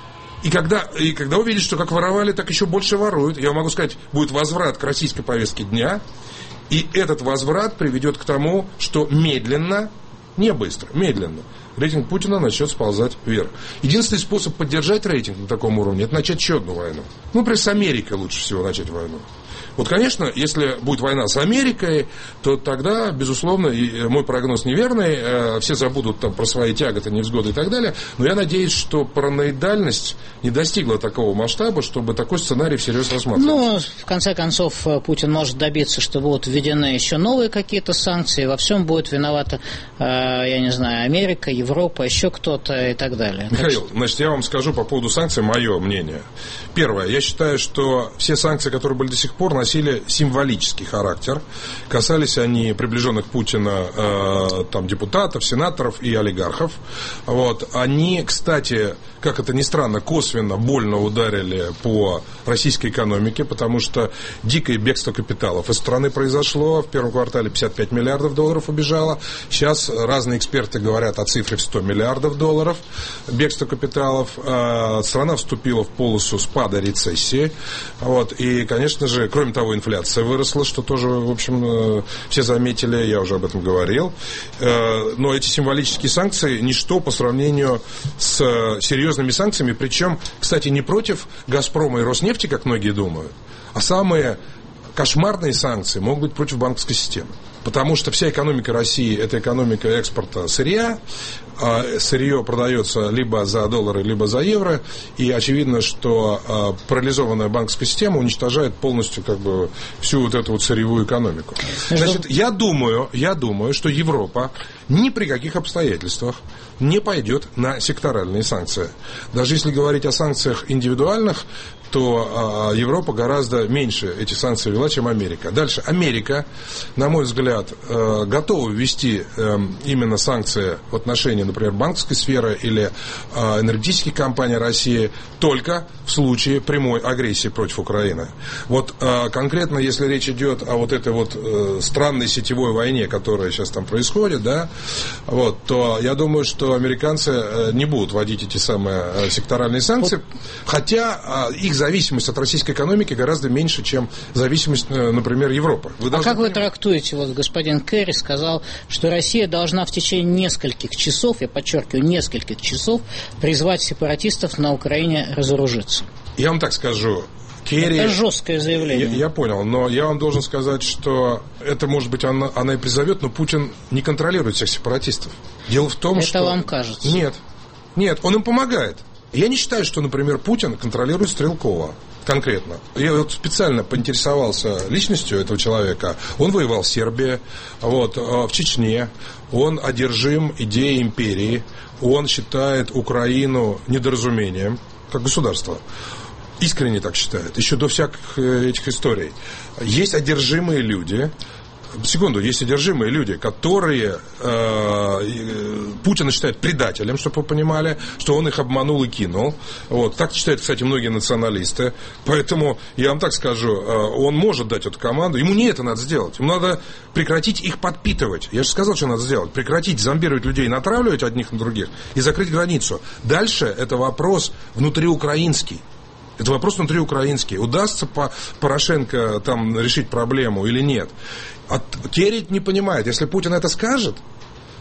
E: и когда, и когда увидят, что как воровали, так еще больше воруют, я могу сказать, будет возврат к российской повестке дня, и этот возврат приведет к тому, что медленно, не быстро, медленно, рейтинг Путина начнет сползать вверх. Единственный способ поддержать рейтинг на таком уровне — это начать еще одну войну. Ну, например, с Америкой лучше всего начать войну. Вот, конечно, если будет война с Америкой, то тогда, безусловно, и мой прогноз неверный, все забудут там про свои тяготы, невзгоды и так далее, но я надеюсь, что параноидальность не достигла такого масштаба, чтобы такой сценарий всерьез рассматривать.
D: Ну, в конце концов, Путин может добиться, что будут введены еще новые какие-то санкции, во всем будет виновата, я не знаю, Америка, Европа, еще кто-то и так далее.
E: Михаил,
D: так что...
E: значит, я вам скажу по поводу санкций мое мнение. Первое, я считаю, что все санкции, которые были до сих пор, носили символический характер. Касались они приближенных Путина э, там, депутатов, сенаторов и олигархов. Вот. Они, кстати, как это ни странно, косвенно, больно ударили по российской экономике, потому что дикое бегство капиталов из страны произошло. В первом квартале пятьдесят пять миллиардов долларов убежало. Сейчас разные эксперты говорят о цифре в сто миллиардов долларов бегства капиталов. Э, страна вступила в полосу спада, рецессии. Вот. И, конечно же, кроме того, инфляция выросла, что тоже, в общем, все заметили, я уже об этом говорил. Но эти символические санкции ничто по сравнению с серьезными санкциями, причем, кстати, не против «Газпрома» и «Роснефти», как многие думают, а самые кошмарные санкции могут быть против банковской системы. Потому что вся экономика России – это экономика экспорта сырья, а сырье продается либо за доллары, либо за евро, и очевидно, что парализованная банковская система уничтожает полностью как бы всю вот эту вот сырьевую экономику. Значит, я думаю, я думаю, что Европа ни при каких обстоятельствах не пойдет на секторальные санкции. Даже если говорить о санкциях индивидуальных, то Европа гораздо меньше эти санкции ввела, чем Америка. Дальше. Америка, на мой взгляд, готова ввести именно санкции в отношении, например, банковской сферы или энергетических компаний России только в случае прямой агрессии против Украины. Вот конкретно, если речь идет о вот этой вот странной сетевой войне, которая сейчас там происходит, да, вот, то я думаю, что американцы не будут вводить эти самые секторальные санкции, вот. Хотя их зависимость от российской экономики гораздо меньше, чем зависимость, например, Европы. Вы
D: а как
E: понимать?
D: Вы трактуете, вот господин Керри сказал, что Россия должна в течение нескольких часов, я подчеркиваю, нескольких часов, призвать сепаратистов на Украине разоружиться?
E: Я вам так скажу. Керри,
D: это жесткое заявление.
E: Я, я понял, но я вам должен сказать, что это, может быть, она, она и призовет, но Путин не контролирует всех сепаратистов. Дело в том,
D: это
E: что...
D: Это вам кажется?
E: Нет, нет, он им помогает. Я не считаю, что, например, Путин контролирует Стрелкова конкретно. Я вот специально поинтересовался личностью этого человека. Он воевал в Сербии, вот, в Чечне. Он одержим идеей империи. Он считает Украину недоразумением, как государство. Искренне так считает, еще до всяких этих историй. Есть одержимые люди, секунду, есть одержимые люди, которые э, Путина считает предателем, чтобы вы понимали, что он их обманул и кинул. Вот. Так считают, кстати, многие националисты. Поэтому, я вам так скажу, э, он может дать эту команду. Ему не это надо сделать. Ему надо прекратить их подпитывать. Я же сказал, что надо сделать. Прекратить зомбировать людей, натравливать одних на других и закрыть границу. Дальше это вопрос внутриукраинский. Это вопрос внутриукраинский. Удастся по Порошенко там решить проблему или нет? А Керри не понимает. Если Путин это скажет,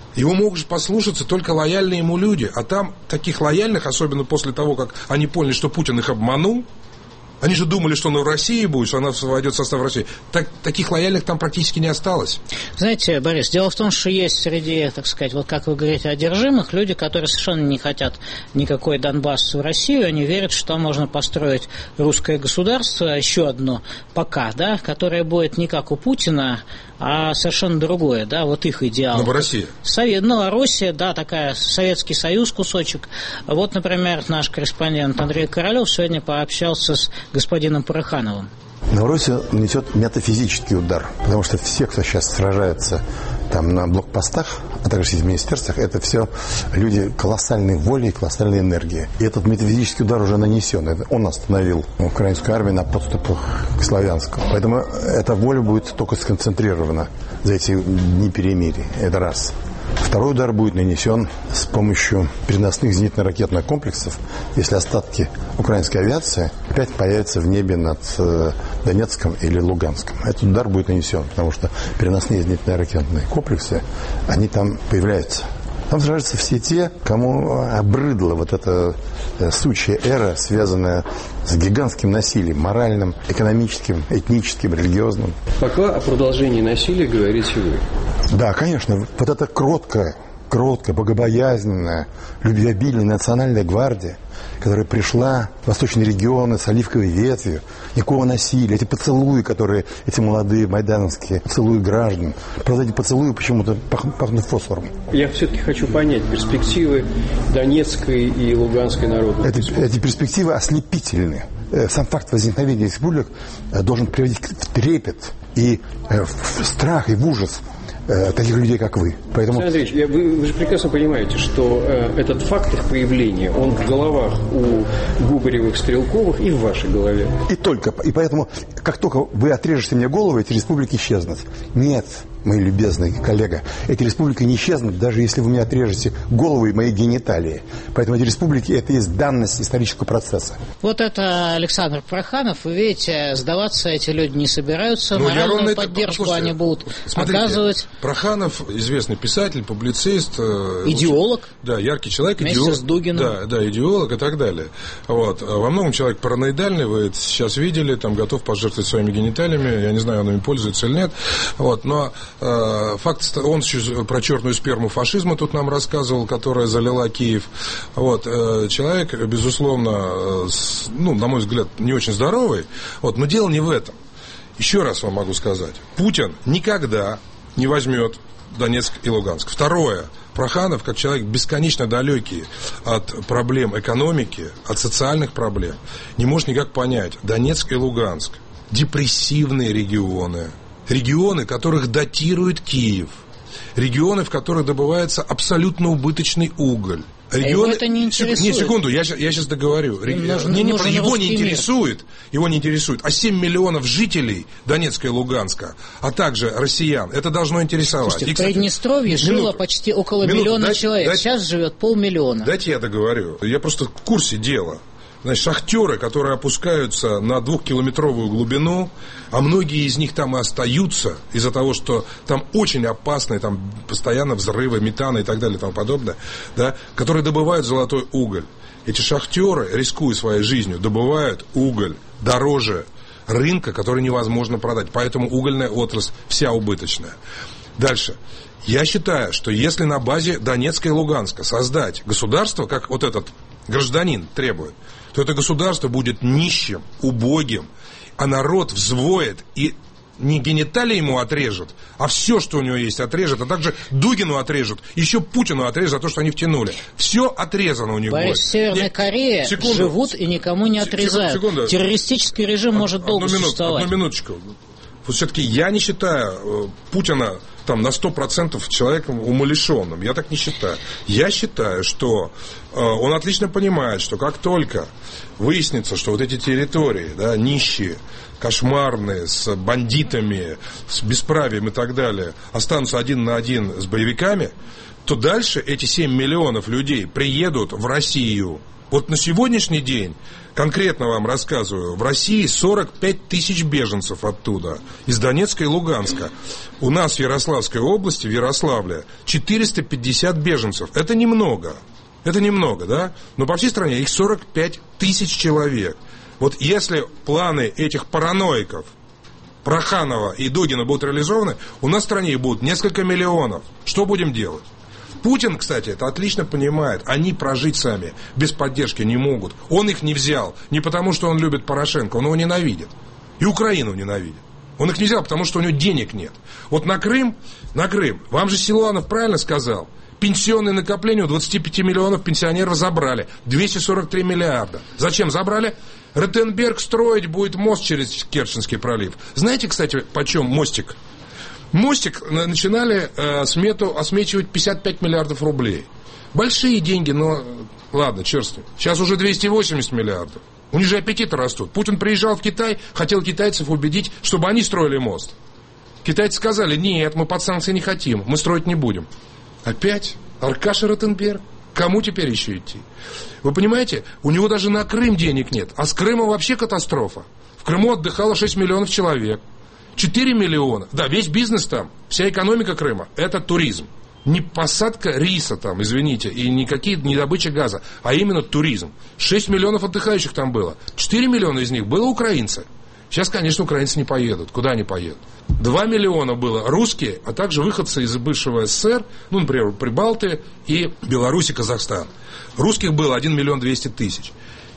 E: Его могут послушаться только лояльные ему люди. А там таких лояльных, особенно после того, как они поняли, что Путин их обманул, они же думали, что она в России будет, что она войдет в состав России. Так, таких лояльных там практически не осталось.
D: Знаете, Борис, дело в том, что есть среди, так сказать, вот как вы говорите, одержимых, люди, которые совершенно не хотят никакой Донбасс в Россию, они верят, что там можно построить русское государство, еще одно пока, да, которое будет не как у Путина, а совершенно другое, да, вот их идеал.
E: Новороссия.
D: Совет, Новороссия, да, такая, Советский Союз кусочек. Вот, например, наш корреспондент Андрей Королев сегодня пообщался с господином Порохановым.
O: Новороссия нанесет метафизический удар, потому что все, кто сейчас сражается там на блокпостах, а также в министерствах, это все люди колоссальной воли и колоссальной энергии. И этот метафизический удар уже нанесен. Он остановил украинскую армию на подступах к Славянску. Поэтому эта воля будет только сконцентрирована за эти дни перемирия. Это раз. Второй удар будет нанесен с помощью переносных зенитно-ракетных комплексов, если остатки украинской авиации опять появятся в небе над Донецком или Луганском. Этот удар будет нанесен, потому что переносные зенитно-ракетные комплексы, они там появляются. Там сражаются все те, кому обрыдла вот эта сучья эра, связанная с гигантским насилием, моральным, экономическим, этническим, религиозным.
P: Пока о продолжении насилия говорите вы.
O: Да, конечно. Вот эта кроткая, кроткая, богобоязненная, любвеобильная национальная гвардия, которая пришла в восточные регионы с оливковой ветвью, никакого насилия, эти поцелуи, которые, эти молодые майдановские поцелуи граждан, правда, эти поцелуи почему-то пахнут фосфором.
P: Я все-таки хочу понять перспективы Донецкой и Луганской народной.
O: Эти, эти перспективы ослепительны. Сам факт возникновения республик должен приводить в трепет и в страх и в ужас таких людей, как вы. Поэтому...
P: Александр Андреевич, вы, вы же прекрасно понимаете, что э, этот факт их появления, он в головах у Губаревых, Стрелковых и в вашей голове.
O: И только. И поэтому, как только вы отрежете мне голову, эти республики исчезнут. Нет, мой любезный коллега, эти республики не исчезнут, даже если вы мне отрежете голову и мои гениталии. Поэтому эти республики – это есть данность исторического процесса.
D: Вот это Александр Пороханов. Вы видите, сдаваться эти люди не собираются. Ну, моральную поддержку это... они будут смотрите, оказывать.
E: Пороханов – известный писатель, публицист.
D: Идеолог.
E: Очень, да, яркий человек.
D: Вместе
E: идеолог,
D: с Дугиным.
E: Да, да, идеолог и так далее. Вот. Во многом человек параноидальный, вы это сейчас видели, там готов пожертвовать своими гениталиями. Я не знаю, он ими пользуется или нет. Вот. Но факт, он про черную сперму фашизма тут нам рассказывал, которая залила Киев. Вот. Человек, безусловно, ну, на мой взгляд, не очень здоровый. Вот. Но дело не в этом. Еще раз вам могу сказать. Путин никогда не возьмет Донецк и Луганск. Второе. Пороханов, как человек бесконечно далекий от проблем экономики, от социальных проблем, не может никак понять. Донецк и Луганск – депрессивные регионы. Регионы, которых датирует Киев. Регионы, в которых добывается абсолютно убыточный уголь. Регионы... А его
D: это не интересует.
E: Не, секунду, я, я сейчас договорю. Реги...
D: Нужен,
E: не, не,
D: нужен
E: его не интересует,
D: мир.
E: его не интересует. А семь миллионов жителей Донецка и Луганска, а также россиян, это должно интересовать.
D: Слушайте,
E: и,
D: в Приднестровье
E: кстати,
D: жило
E: минуту,
D: почти около
E: минуту,
D: миллиона
E: дайте,
D: человек.
E: дайте,
D: Сейчас живет полмиллиона.
E: Дайте я договорю. Я просто в курсе дела. Значит, шахтеры, которые опускаются на двухкилометровую глубину, а многие из них там и остаются из-за того, что там очень опасные, там постоянно взрывы метана и так далее и тому подобное, да, которые добывают золотой уголь. Эти шахтеры, рискуя своей жизнью, добывают уголь дороже рынка, который невозможно продать. Поэтому угольная отрасль вся убыточная. Дальше. Я считаю, что если на базе Донецка и Луганска создать государство, как вот этот гражданин требует, то это государство будет нищим, убогим, а народ взвоет и не гениталии ему отрежет, а все, что у него есть, отрежет, а также Дугину отрежут, еще Путину отрежут за то, что они втянули. Все отрезано у них будет.
D: В Северной Корее секунду, живут и никому не отрезают. Секунду. Террористический режим Од, может долго
E: минут,
D: существовать.
E: Одну минуточку. Вот все-таки я не считаю Путина там, на сто процентов человеком умалишенным. Я так не считаю. Я считаю, что э, он отлично понимает, что как только выяснится, что вот эти территории, да, нищие, кошмарные, с бандитами, с бесправием и так далее, останутся один на один с боевиками, то дальше эти семь миллионов людей приедут в Россию. Вот на сегодняшний день, конкретно вам рассказываю, в России сорок пять тысяч беженцев оттуда, из Донецка и Луганска. У нас в Ярославской области, в Ярославле, четыреста пятьдесят беженцев. Это немного. Это немного, да? Но по всей стране их сорок пять тысяч человек. Вот если планы этих параноиков, Проханова и Дугина, будут реализованы, у нас в стране их будет несколько миллионов. Что будем делать? Путин, кстати, это отлично понимает. Они прожить сами без поддержки не могут. Он их не взял. Не потому, что он любит Порошенко, он его ненавидит. И Украину ненавидит. Он их не взял, потому что у него денег нет. Вот на Крым, на Крым, вам же Силуанов правильно сказал, пенсионные накопления у двадцати пяти миллионов пенсионеров забрали. двести сорок три миллиарда. Зачем забрали? Ротенберг строить будет мост через Керченский пролив. Знаете, кстати, почем мостик? Мостик начинали э, смету осмечивать пятьдесят пять миллиардов рублей. Большие деньги, но ладно, черт с ним. Сейчас уже двести восемьдесят миллиардов. У них же аппетиты растут. Путин приезжал в Китай, хотел китайцев убедить, чтобы они строили мост. Китайцы сказали: нет, мы под санкции не хотим, мы строить не будем. Опять Аркаша Ротенберг. Кому теперь еще идти? Вы понимаете, у него даже на Крым денег нет. А с Крымом вообще катастрофа. В Крыму отдыхало шесть миллионов человек. четыре миллиона. Да, весь бизнес там, вся экономика Крыма – это туризм. Не посадка риса там, извините, и никакие, не добыча газа, а именно туризм. шесть миллионов отдыхающих там было. четыре миллиона из них было украинцы. Сейчас, конечно, украинцы не поедут. Куда они поедут? два миллиона было русские, а также выходцы из бывшего СССР, ну, например, Прибалты и Беларусь и Казахстан. Русских было один миллион двести тысяч.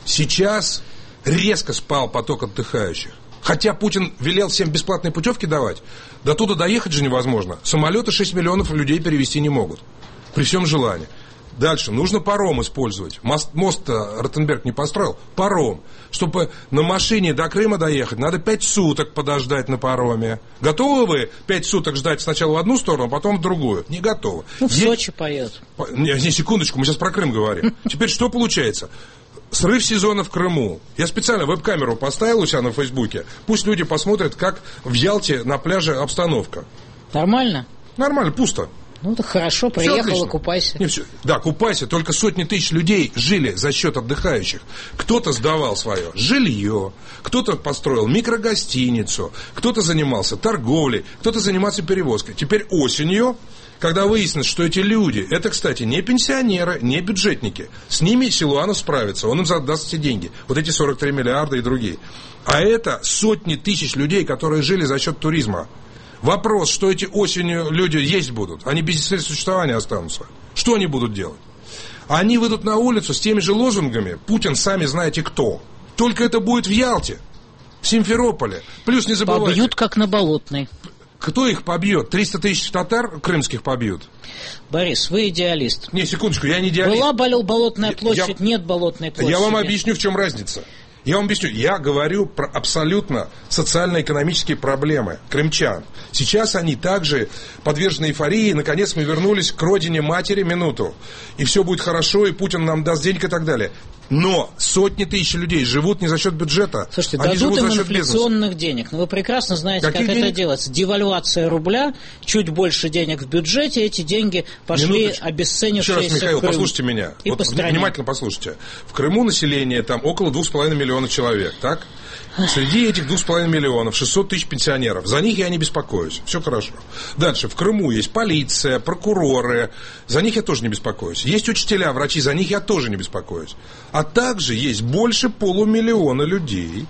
E: Сейчас резко спал поток отдыхающих. Хотя Путин велел всем бесплатные путевки давать, до туда доехать же невозможно. Самолеты шесть миллионов людей перевезти не могут. При всем желании. Дальше, нужно паром использовать. Мост, мост-то Ротенберг не построил. Паром. Чтобы на машине до Крыма доехать, надо пять суток подождать на пароме. Готовы вы пять суток ждать сначала в одну сторону, а потом в другую? Не готовы.
D: Ну, в
E: Е...
D: Сочи поедут.
E: Не, не, секундочку, мы сейчас про Крым говорим. Теперь что получается? Срыв сезона в Крыму. Я специально веб-камеру поставил у себя на Фейсбуке. Пусть люди посмотрят, как в Ялте на пляже обстановка.
D: Нормально?
E: Нормально, пусто.
D: Ну, так хорошо, приехала, купайся.
E: Не, все. Да, купайся, только сотни тысяч людей жили за счет отдыхающих. Кто-то сдавал свое жилье, кто-то построил микрогостиницу, кто-то занимался торговлей, кто-то занимался перевозкой. Теперь осенью, когда выяснится, что эти люди, это, кстати, не пенсионеры, не бюджетники, с ними Силуанов справится, он им задаст все деньги, вот эти сорок три миллиарда и другие. А это сотни тысяч людей, которые жили за счет туризма. Вопрос, что эти осенью люди есть будут, они без средств существования останутся. Что они будут делать? Они выйдут на улицу с теми же лозунгами: Путин, сами знаете кто. Только это будет в Ялте, в Симферополе. Плюс не забывайте.
D: Побьют, как на Болотной.
E: Кто их побьет? триста тысяч татар крымских побьют?
D: Борис, вы идеалист.
E: Не, секундочку, я не идеалист.
D: Была Болотная площадь, я, нет Болотной площади.
E: Я вам объясню, в чем разница. Я вам объясню. Я говорю про абсолютно социально-экономические проблемы крымчан. Сейчас они также подвержены эйфории. Наконец мы вернулись к родине матери, минуту. И все будет хорошо, и Путин нам даст денег и так далее. Но сотни тысяч людей живут не за счет бюджета.
D: Слушайте,
E: они
D: дадут им
E: инфляционных
D: бизнеса. денег. Но вы прекрасно знаете,
E: Каких
D: как
E: денег?
D: это делается. Девальвация рубля, чуть больше денег в бюджете, эти деньги пошли
E: Минуточку.
D: обесценившиеся
E: Еще раз, Михаил,
D: в Крым.
E: послушайте меня.
D: И
E: Вот
D: по стране.
E: Внимательно послушайте. В Крыму население там около двух с половиной миллионов человек, так? Среди этих двух с половиной миллионов шестьсот тысяч пенсионеров. За них я не беспокоюсь. Все хорошо. Дальше. В Крыму есть полиция, прокуроры. За них я тоже не беспокоюсь. Есть учителя, врачи. За них я тоже не беспокоюсь. А также есть больше полумиллиона людей,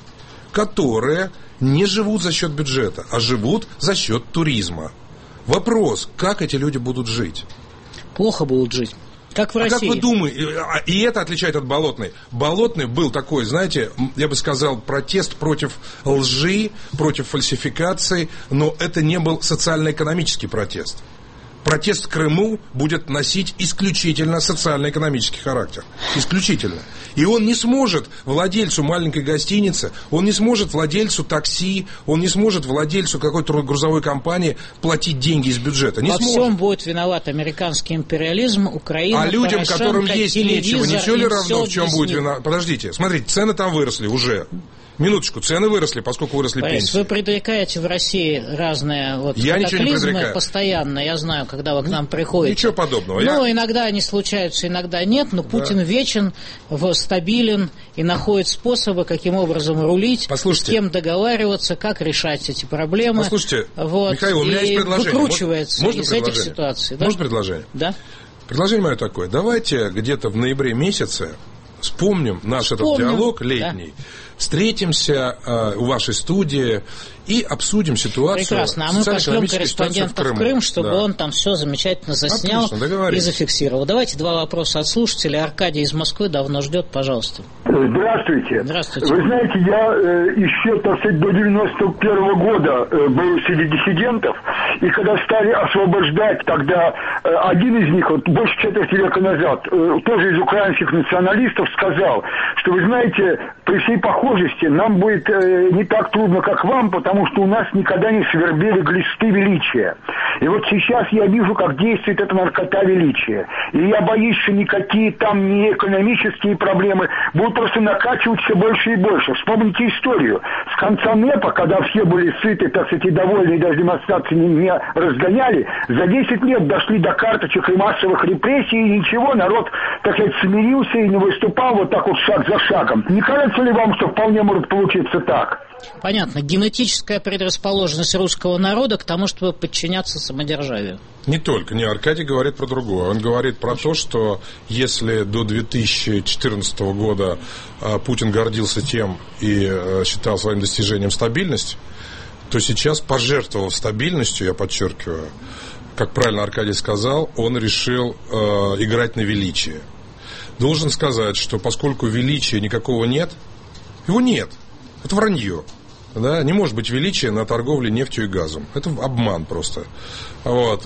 E: которые не живут за счет бюджета, а живут за счет туризма. Вопрос, как эти люди будут жить?
D: Плохо будут жить. Как в России.
E: А как вы думаете, и это отличает от Болотной. Болотный был такой, знаете, я бы сказал, протест против лжи, против фальсификаций, но это не был социально-экономический протест. Протест в Крыму будет носить исключительно социально-экономический характер. Исключительно. И он не сможет владельцу маленькой гостиницы, он не сможет владельцу такси, он не сможет владельцу какой-то грузовой компании платить деньги из бюджета. Не
D: Во
E: сможет.
D: всем будет виноват американский империализм, Украина,
E: А людям,
D: Порошенко,
E: которым есть нечего, не все ли равно,
D: все
E: в чем будет виноват? Подождите, смотрите, цены там выросли уже. Минуточку, цены выросли, поскольку выросли
D: Борис,
E: пенсии.
D: Вы предрекаете в России разные вот
E: я
D: катаклизмы постоянно. Я знаю, когда вы к нам приходите.
E: Ничего подобного.
D: Ну,
E: я...
D: иногда они случаются, иногда нет, но Путин да. вечен, стабилен и находит способы, каким образом рулить, с кем договариваться, как решать эти проблемы.
E: Послушайте,
D: вот,
E: Михаил, у меня есть предложение.
D: Выкручивается
E: Можно
D: из
E: предложение?
D: этих ситуаций. Да?
E: Можно предложение?
D: Да.
E: Предложение мое такое. Давайте где-то в ноябре месяце вспомним наш
D: Вспомним.
E: этот диалог летний, да. встретимся э, у вашей студии и обсудим ситуацию.
D: Прекрасно. А мы пошлем корреспондента в, в Крым, чтобы да. он там все замечательно заснял и зафиксировал. Давайте два вопроса от слушателя. Аркадий из Москвы давно ждет, пожалуйста.
Q: Здравствуйте.
D: Здравствуйте.
Q: Вы знаете, я э, еще, так сказать, до девяносто первого года э, был среди диссидентов, и когда стали освобождать, тогда э, один из них, вот больше четверти века назад, э, тоже из украинских националистов, сказал, что, вы знаете, при всей похожести нам будет э, не так трудно, как вам, потому что у нас никогда не свербели глисты величия. И вот сейчас я вижу, как действует эта наркота величия. И я боюсь, что никакие там не экономические проблемы будут просто накачивать все больше и больше. Вспомните историю. С конца НЭПа, когда все были сыты, так сказать, и довольны, и даже демонстрации не, не разгоняли, за десять лет дошли до карточек и массовых репрессий, и ничего, народ, так сказать, смирился и не выступал вот так вот шаг за шагом. Не кажется ли вам, что вполне может получиться так?
D: Понятно. Генетическая предрасположенность русского народа к тому, чтобы подчиняться самодержавию.
E: Не только. Не, Аркадий говорит про другое. Он говорит про то, что если до две тысячи четырнадцатого года а, Путин гордился тем и а, считал своим достижением стабильность, то сейчас, пожертвовав стабильностью, я подчеркиваю, как правильно Аркадий сказал, он решил э, играть на величие. Должен сказать, что поскольку величия никакого нет, его нет. Это вранье. Да? Не может быть величия на торговле нефтью и газом. Это обман просто. Вот.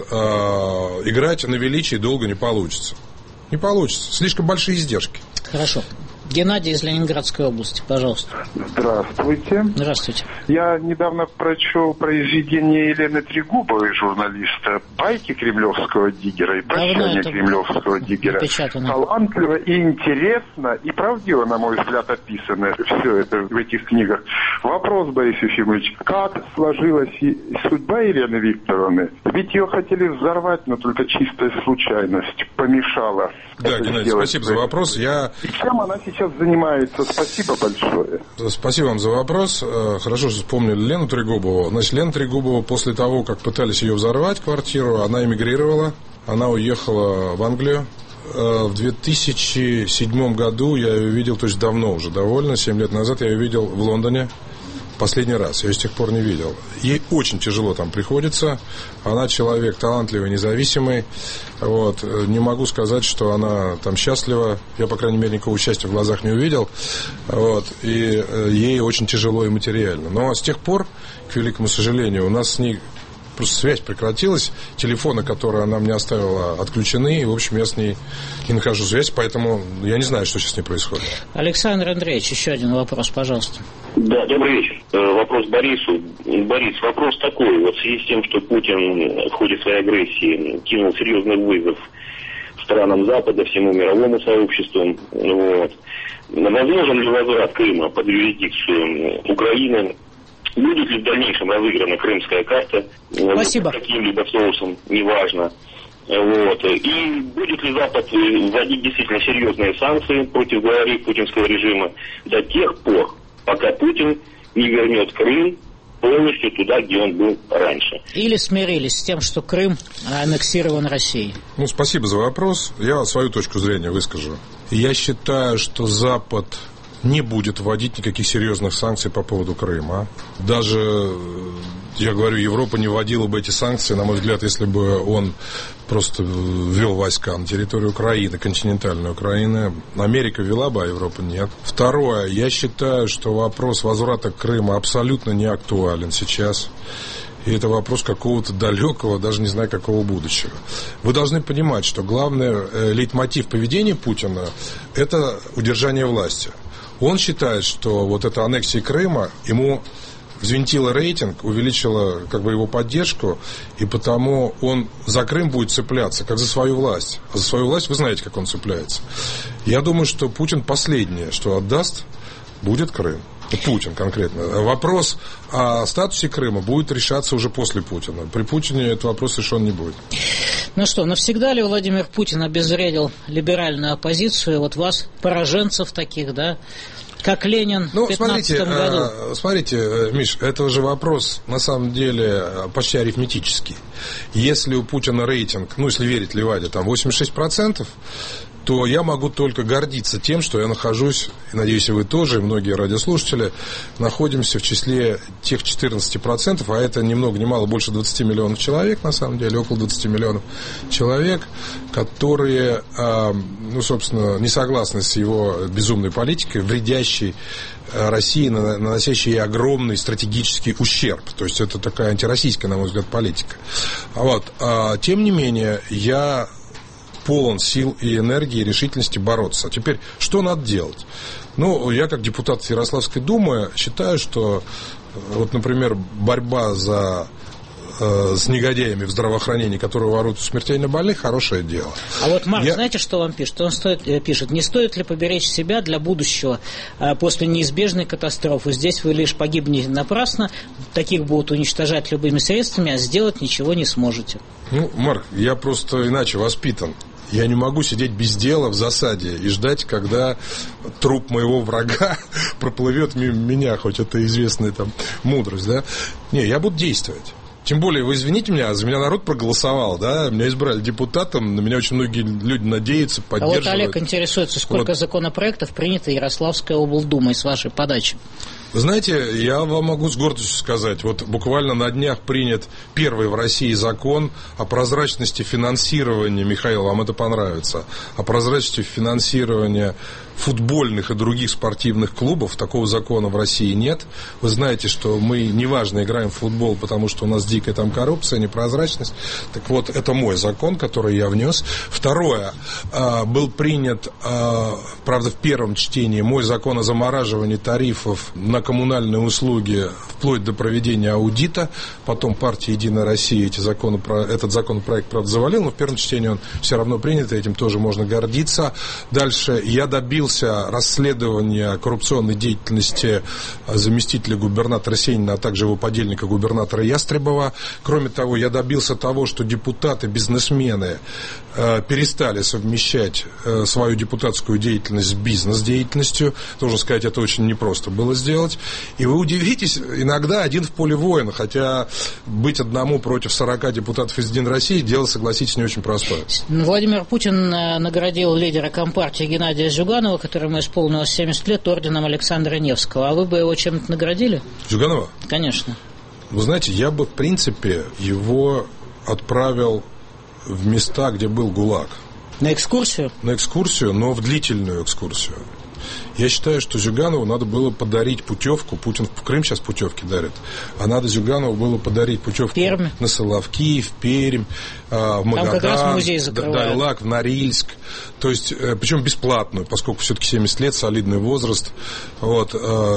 E: А, играть на величии долго не получится. Не получится. Слишком большие издержки.
D: Хорошо. Геннадий из Ленинградской области, пожалуйста.
R: Здравствуйте.
D: Здравствуйте.
R: Я недавно прочел произведение Елены Трегубовой, журналиста, «Байки кремлевского диггера» и «Прощание кремлевского диггера». Талантливо и интересно, и правдиво, на мой взгляд, описано все это в этих книгах. Вопрос, Борис Ефимович, как сложилась судьба Елены Викторовны? Ведь ее хотели взорвать, но только чистая случайность помешала.
E: Да, Геннадий, спасибо за вопрос. Я...
R: И чем она сейчас занимается? Спасибо большое.
E: Спасибо вам за вопрос. Хорошо, что вспомнили Лену Трегубову. Значит, Лена Трегубова после того, как пытались ее взорвать, квартиру, она эмигрировала, она уехала в Англию. В две тысячи седьмом году я ее видел, то есть давно уже, довольно, семь лет назад я ее видел в Лондоне. Последний раз, я ее с тех пор не видел. Ей очень тяжело там приходится. Она человек талантливый, независимый. Вот. Не могу сказать, что она там счастлива. Я, по крайней мере, никакого счастья в глазах не увидел. Вот. И ей очень тяжело и материально. Но с тех пор, к великому сожалению, у нас с ней просто связь прекратилась. Телефоны, которые она мне оставила, отключены. И, в общем, я с ней не нахожу связь. Поэтому я не знаю, что сейчас с ней происходит.
D: Александр Андреевич, еще один вопрос, пожалуйста.
S: Да, добрый вечер. Вопрос Борису. Борис, вопрос такой. Вот в связи с тем, что Путин в ходе своей агрессии кинул серьезный вызов странам Запада, всему мировому сообществу, вот, возможен ли возврат Крыма под юрисдикцию Украины? Будет ли в дальнейшем разыграна крымская карта?
D: Спасибо.
S: Каким-либо соусом, неважно. Вот. И будет ли Запад вводить действительно серьезные санкции против главы путинского режима до тех пор, пока Путин не вернет Крым полностью туда, где он был раньше?
D: Или смирились с тем, что Крым аннексирован Россией?
E: Ну, спасибо за вопрос. Я свою точку зрения выскажу. Я считаю, что Запад не будет вводить никаких серьезных санкций по поводу Крыма. Даже, я говорю, Европа не вводила бы эти санкции, на мой взгляд, если бы он просто ввел войска на территорию Украины, континентальной Украины. Америка ввела бы, а Европа нет. Второе, я считаю, что вопрос возврата Крыма абсолютно не актуален сейчас. И это вопрос какого-то далекого, даже не знаю, какого будущего. Вы должны понимать, что главный э, лейтмотив поведения Путина – это удержание власти. Он считает, что вот эта аннексия Крыма ему взвинтила рейтинг, увеличила как бы его поддержку, и потому он за Крым будет цепляться, как за свою власть. А за свою власть вы знаете, как он цепляется. Я думаю, что Путин последнее, что отдаст, будет Крым. Путин конкретно. Вопрос о статусе Крыма будет решаться уже после Путина. При Путине этот вопрос решен не будет.
D: Ну что, навсегда ли Владимир Путин обезвредил либеральную оппозицию? Вот вас, пораженцев таких, да, как Ленин ну, в пятнадцатом году?
E: Э, смотрите, Миш, это уже вопрос, на самом деле, почти арифметический. Если у Путина рейтинг, ну, если верить Леваде, там восемьдесят шесть процентов, то я могу только гордиться тем, что я нахожусь, и надеюсь, и вы тоже, и многие радиослушатели, находимся в числе тех четырнадцати процентов, а это ни много ни мало больше двадцати миллионов человек, на самом деле, около двадцати миллионов человек, которые, ну, собственно, не согласны с его безумной политикой, вредящей России, наносящей ей огромный стратегический ущерб. То есть это такая антироссийская, на мой взгляд, политика. Вот. Тем не менее, я полон сил и энергии, и решительности бороться. Теперь, что надо делать? Ну, я как депутат Ярославской думы считаю, что, вот, например, борьба за, э, с негодяями в здравоохранении, которые воруют у смертельно больных, хорошее дело.
D: А вот Марк,
E: я...
D: знаете, что вам пишет? Он стоит, пишет, не стоит ли поберечь себя для будущего э, после неизбежной катастрофы? Здесь вы лишь погибнете напрасно, таких будут уничтожать любыми средствами, а сделать ничего не сможете.
E: Ну, Марк, я просто иначе воспитан. Я не могу сидеть без дела в засаде и ждать, когда труп моего врага проплывет мимо меня, хоть это известная там мудрость, да? Не, я буду действовать. Тем более, вы извините меня, за меня народ проголосовал, да, меня избрали депутатом, на меня очень многие люди надеются, поддерживают.
D: А вот Олег интересуется, сколько вот законопроектов принято Ярославской облдумой с вашей подачи?
E: Вы знаете, я вам могу с гордостью сказать, вот буквально на днях принят первый в России закон о прозрачности финансирования, Михаил, вам это понравится, о прозрачности финансирования футбольных и других спортивных клубов. Такого закона в России нет. Вы знаете, что мы неважно играем в футбол, потому что у нас дикая там коррупция, непрозрачность. Так вот, это мой закон, который я внес. Второе, был принят, правда, в первом чтении мой закон о замораживании тарифов на коммунальные услуги вплоть до проведения аудита. Потом партия «Единая Россия» эти законы, этот законопроект, правда, завалил, но в первом чтении он все равно принят, и этим тоже можно гордиться. Дальше я добился расследования коррупционной деятельности заместителя губернатора Сенина, а также его подельника губернатора Ястребова. Кроме того, я добился того, что депутаты, бизнесмены э, перестали совмещать э, свою депутатскую деятельность с бизнес-деятельностью. Должен сказать, это очень непросто было сделать. И вы удивитесь, иногда один в поле воина, хотя быть одному против сорока депутатов из «Единой России» дело, согласитесь, не очень простое.
D: Владимир Путин наградил лидера Компартии Геннадия Зюганова, которому исполнилось семьдесят лет, орденом Александра Невского. А вы бы его чем-то наградили?
E: Зюганова?
D: Конечно.
E: Вы знаете, я бы, в принципе, его отправил в места, где был ГУЛАГ.
D: На экскурсию?
E: На экскурсию, но в длительную экскурсию. Я считаю, что Зюганову надо было подарить путевку. Путин в Крым сейчас путевки дарит. А надо Зюганову было подарить путевку Пермь. На Соловки, в Пермь, в Магадан, там как раз музей закрывают. Дарлак, в Норильск. То есть, причем бесплатную, поскольку все-таки семьдесят лет, солидный возраст. Вот.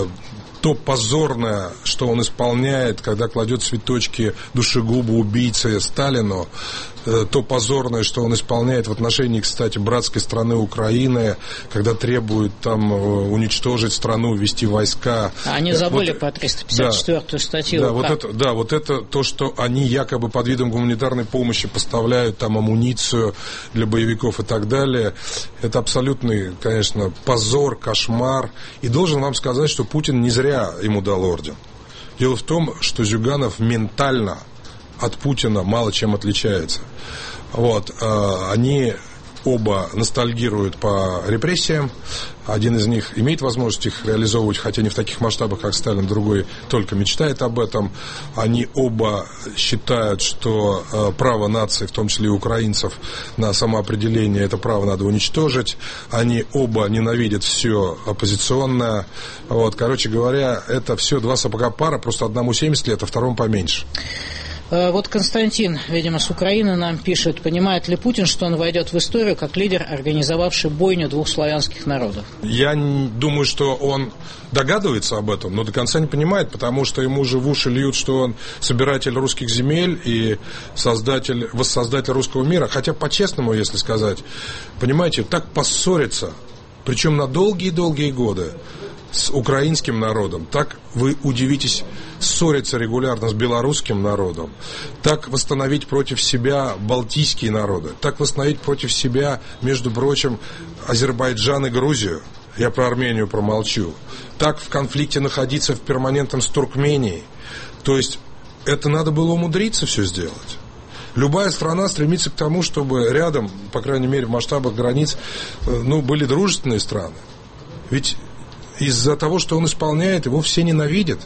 E: То позорное, что он исполняет, когда кладет цветочки душегубу убийце Сталину, то позорное, что он исполняет в отношении, кстати, братской страны Украины, когда требует там уничтожить страну, ввести войска.
D: А они забыли вот, про триста пятьдесят четвёртую
E: да,
D: статью.
E: Да, вот это, да, вот это то, что они якобы под видом гуманитарной помощи поставляют там амуницию для боевиков и так далее. Это абсолютный, конечно, позор, кошмар. И должен вам сказать, что Путин не зря ему дал орден. Дело в том, что Зюганов ментально от Путина мало чем отличается. Вот, э, они оба ностальгируют по репрессиям. Один из них имеет возможность их реализовывать, хотя не в таких масштабах, как Сталин, другой только мечтает об этом. Они оба считают, что э, право нации, в том числе и украинцев, на самоопределение, это право надо уничтожить. Они оба ненавидят все оппозиционное. Вот, короче говоря, это все два сапога пара, просто одному семьдесят лет, а второму поменьше.
D: Вот Константин, видимо, с Украины нам пишет, понимает ли Путин, что он войдет в историю как лидер, организовавший бойню двух славянских народов?
E: Я думаю, что он догадывается об этом, но до конца не понимает, потому что ему же в уши льют, что он собиратель русских земель и создатель, воссоздатель русского мира. Хотя, по-честному, если сказать, понимаете, так поссориться, причем на долгие-долгие годы, с украинским народом, так вы удивитесь, ссориться регулярно с белорусским народом, так восстановить против себя балтийские народы, так восстановить против себя, между прочим, Азербайджан и Грузию. Я про Армению промолчу. Так в конфликте находиться в перманентном с Туркменией. То есть это надо было умудриться все сделать. Любая страна стремится к тому, чтобы рядом, по крайней мере в масштабах границ, ну, были дружественные страны. Ведь из-за того, что он исполняет, его все ненавидят.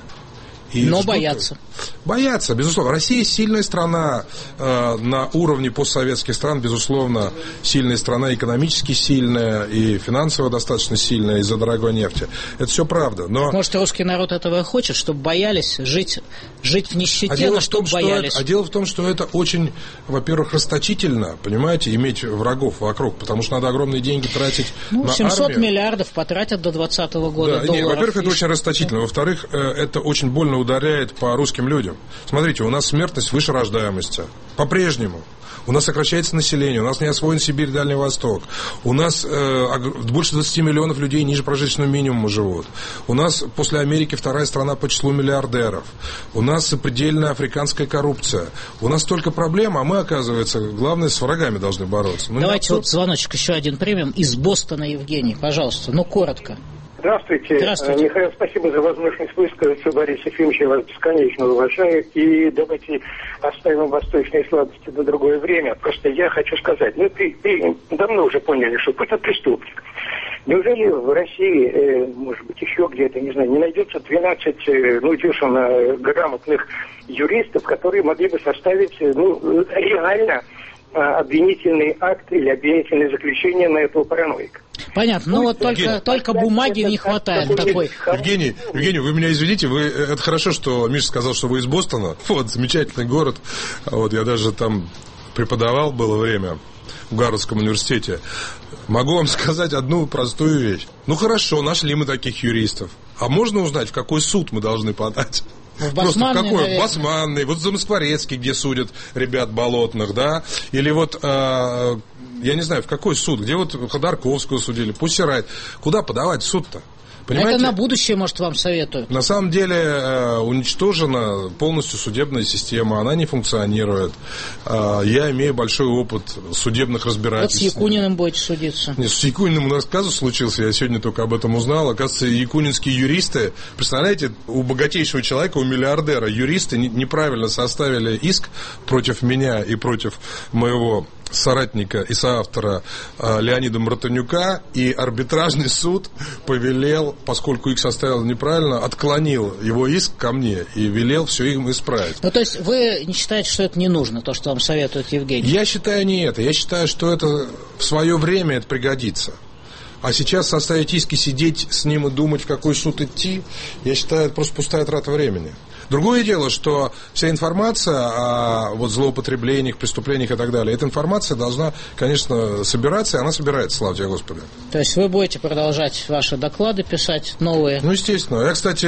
E: И
D: но боятся.
E: Боятся, безусловно. Россия сильная страна э, на уровне постсоветских стран, безусловно, сильная страна, экономически сильная и финансово достаточно сильная из-за дорогой нефти. Это все правда. Но...
D: Может, русский народ этого и хочет, чтобы боялись жить, жить в нищете,
E: а
D: но чтобы боялись.
E: Это, а дело в том, что это очень, во-первых, расточительно, понимаете, иметь врагов вокруг, потому что надо огромные деньги тратить
D: ну,
E: на
D: семьсот
E: армию.
D: миллиардов потратят до двадцатого года
E: да,
D: долларов.
E: Нет, во-первых, это очень расточительно. Во-вторых, это очень больно ударяет по русским людям. Смотрите, у нас смертность выше рождаемости. По-прежнему. У нас сокращается население, у нас не освоен Сибирь, Дальний Восток. У нас э, больше двадцати миллионов людей ниже прожиточного минимума живут. У нас после Америки вторая страна по числу миллиардеров. У нас запредельная африканская коррупция. У нас столько проблем, а мы, оказывается, главное, с врагами должны бороться. Ну,
D: давайте вот звоночек еще один примем. Из Бостона Евгений, пожалуйста, ну коротко.
T: Здравствуйте.
D: Здравствуйте.
T: Михаил, спасибо за возможность высказаться. Борис Ефимович, я вас бесконечно уважаю. И давайте оставим восточные слабости на другое время. Просто я хочу сказать, мы при, при, давно уже поняли, что Путин преступник. Неужели в России, э, может быть, еще где-то, не знаю, не найдется двенадцать, э, ну, дюжин э, грамотных юристов, которые могли бы составить, э, ну, реально э, обвинительный акт или обвинительное заключение на этого параноика?
D: Понятно, но ну, вот только, только бумаги не хватает такой.
E: Евгений, Евгений, вы меня извините, вы, это хорошо, что Миша сказал, что вы из Бостона. Вот, замечательный город. Вот, я даже там преподавал было время в Гарвардском университете. Могу вам сказать одну простую вещь. Ну хорошо, нашли мы таких юристов. А можно узнать, в какой суд мы должны подать?
D: В
E: Просто в какой?
D: Наверное.
E: В Басманный, вот в Замоскворецкий, где судят ребят болотных, да? Или вот, э, я не знаю, в какой суд? Где вот Ходорковскую судили? Пусть Сирайт. Куда подавать суд-то? Понимаете?
D: Это на будущее, может, вам советуют.
E: На самом деле э, уничтожена полностью судебная система, она не функционирует. Э, я имею большой опыт судебных разбирательств.
D: Вот с Якуниным будете судиться.
E: Нет, с Якуниным у нас казус случился, я сегодня только об этом узнал. Оказывается, якунинские юристы, представляете, у богатейшего человека, у миллиардера, юристы неправильно составили иск против меня и против моего соратника и соавтора э, Леонида Мартынюка, и арбитражный суд повелел, поскольку их составил неправильно, отклонил его иск ко мне и велел все им исправить.
D: Ну, то есть вы не считаете, что это не нужно, то, что вам советует Евгений?
E: Я считаю не это. Я считаю, что это в свое время это пригодится. А сейчас составить иск и сидеть с ним и думать, в какой суд идти, я считаю, это просто пустая трата времени. Другое дело, что вся информация о вот, злоупотреблениях, преступлениях и так далее, эта информация должна, конечно, собираться, и она собирается, слава тебе, Господи.
D: То есть вы будете продолжать ваши доклады писать, новые?
E: Ну, естественно. Я, кстати,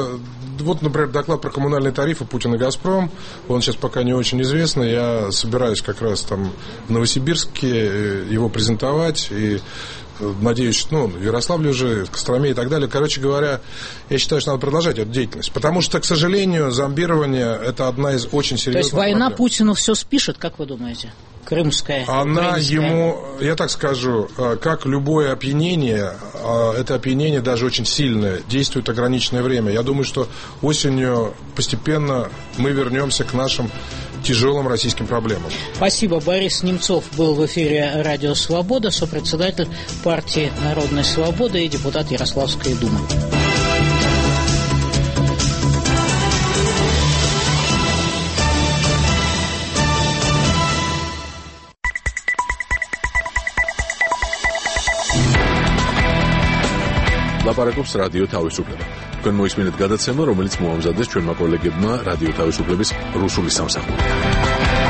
E: вот, например, доклад про коммунальные тарифы «Путин и Газпром», он сейчас пока не очень известный, я собираюсь как раз там в Новосибирске его презентовать, и надеюсь, ну, в Ярославле уже, в Костроме и так далее. Короче говоря, я считаю, что надо продолжать эту деятельность. Потому что, к сожалению, зомбирование – это одна из очень серьезных проблем.
D: То есть война проблем. Путину все спишет, как вы думаете? Крымская,
E: Она
D: украинская.
E: ему, я так скажу, как любое опьянение, это опьянение даже очень сильное, действует ограниченное время. Я думаю, что осенью постепенно мы вернемся к нашим тяжелым российским проблемам.
D: Спасибо. Борис Немцов был в эфире «Радио Свобода», сопредседатель партии «Народная свобода» и депутат Ярославской думы.
A: ლაპარაკობს რადიო თავისუფლება. თქვენ მოისმინეთ გადაცემა, რომელიც მოამზადეს ჩვენმა კოლეგებმა რადიო თავისუფლების რუსული სამსახური.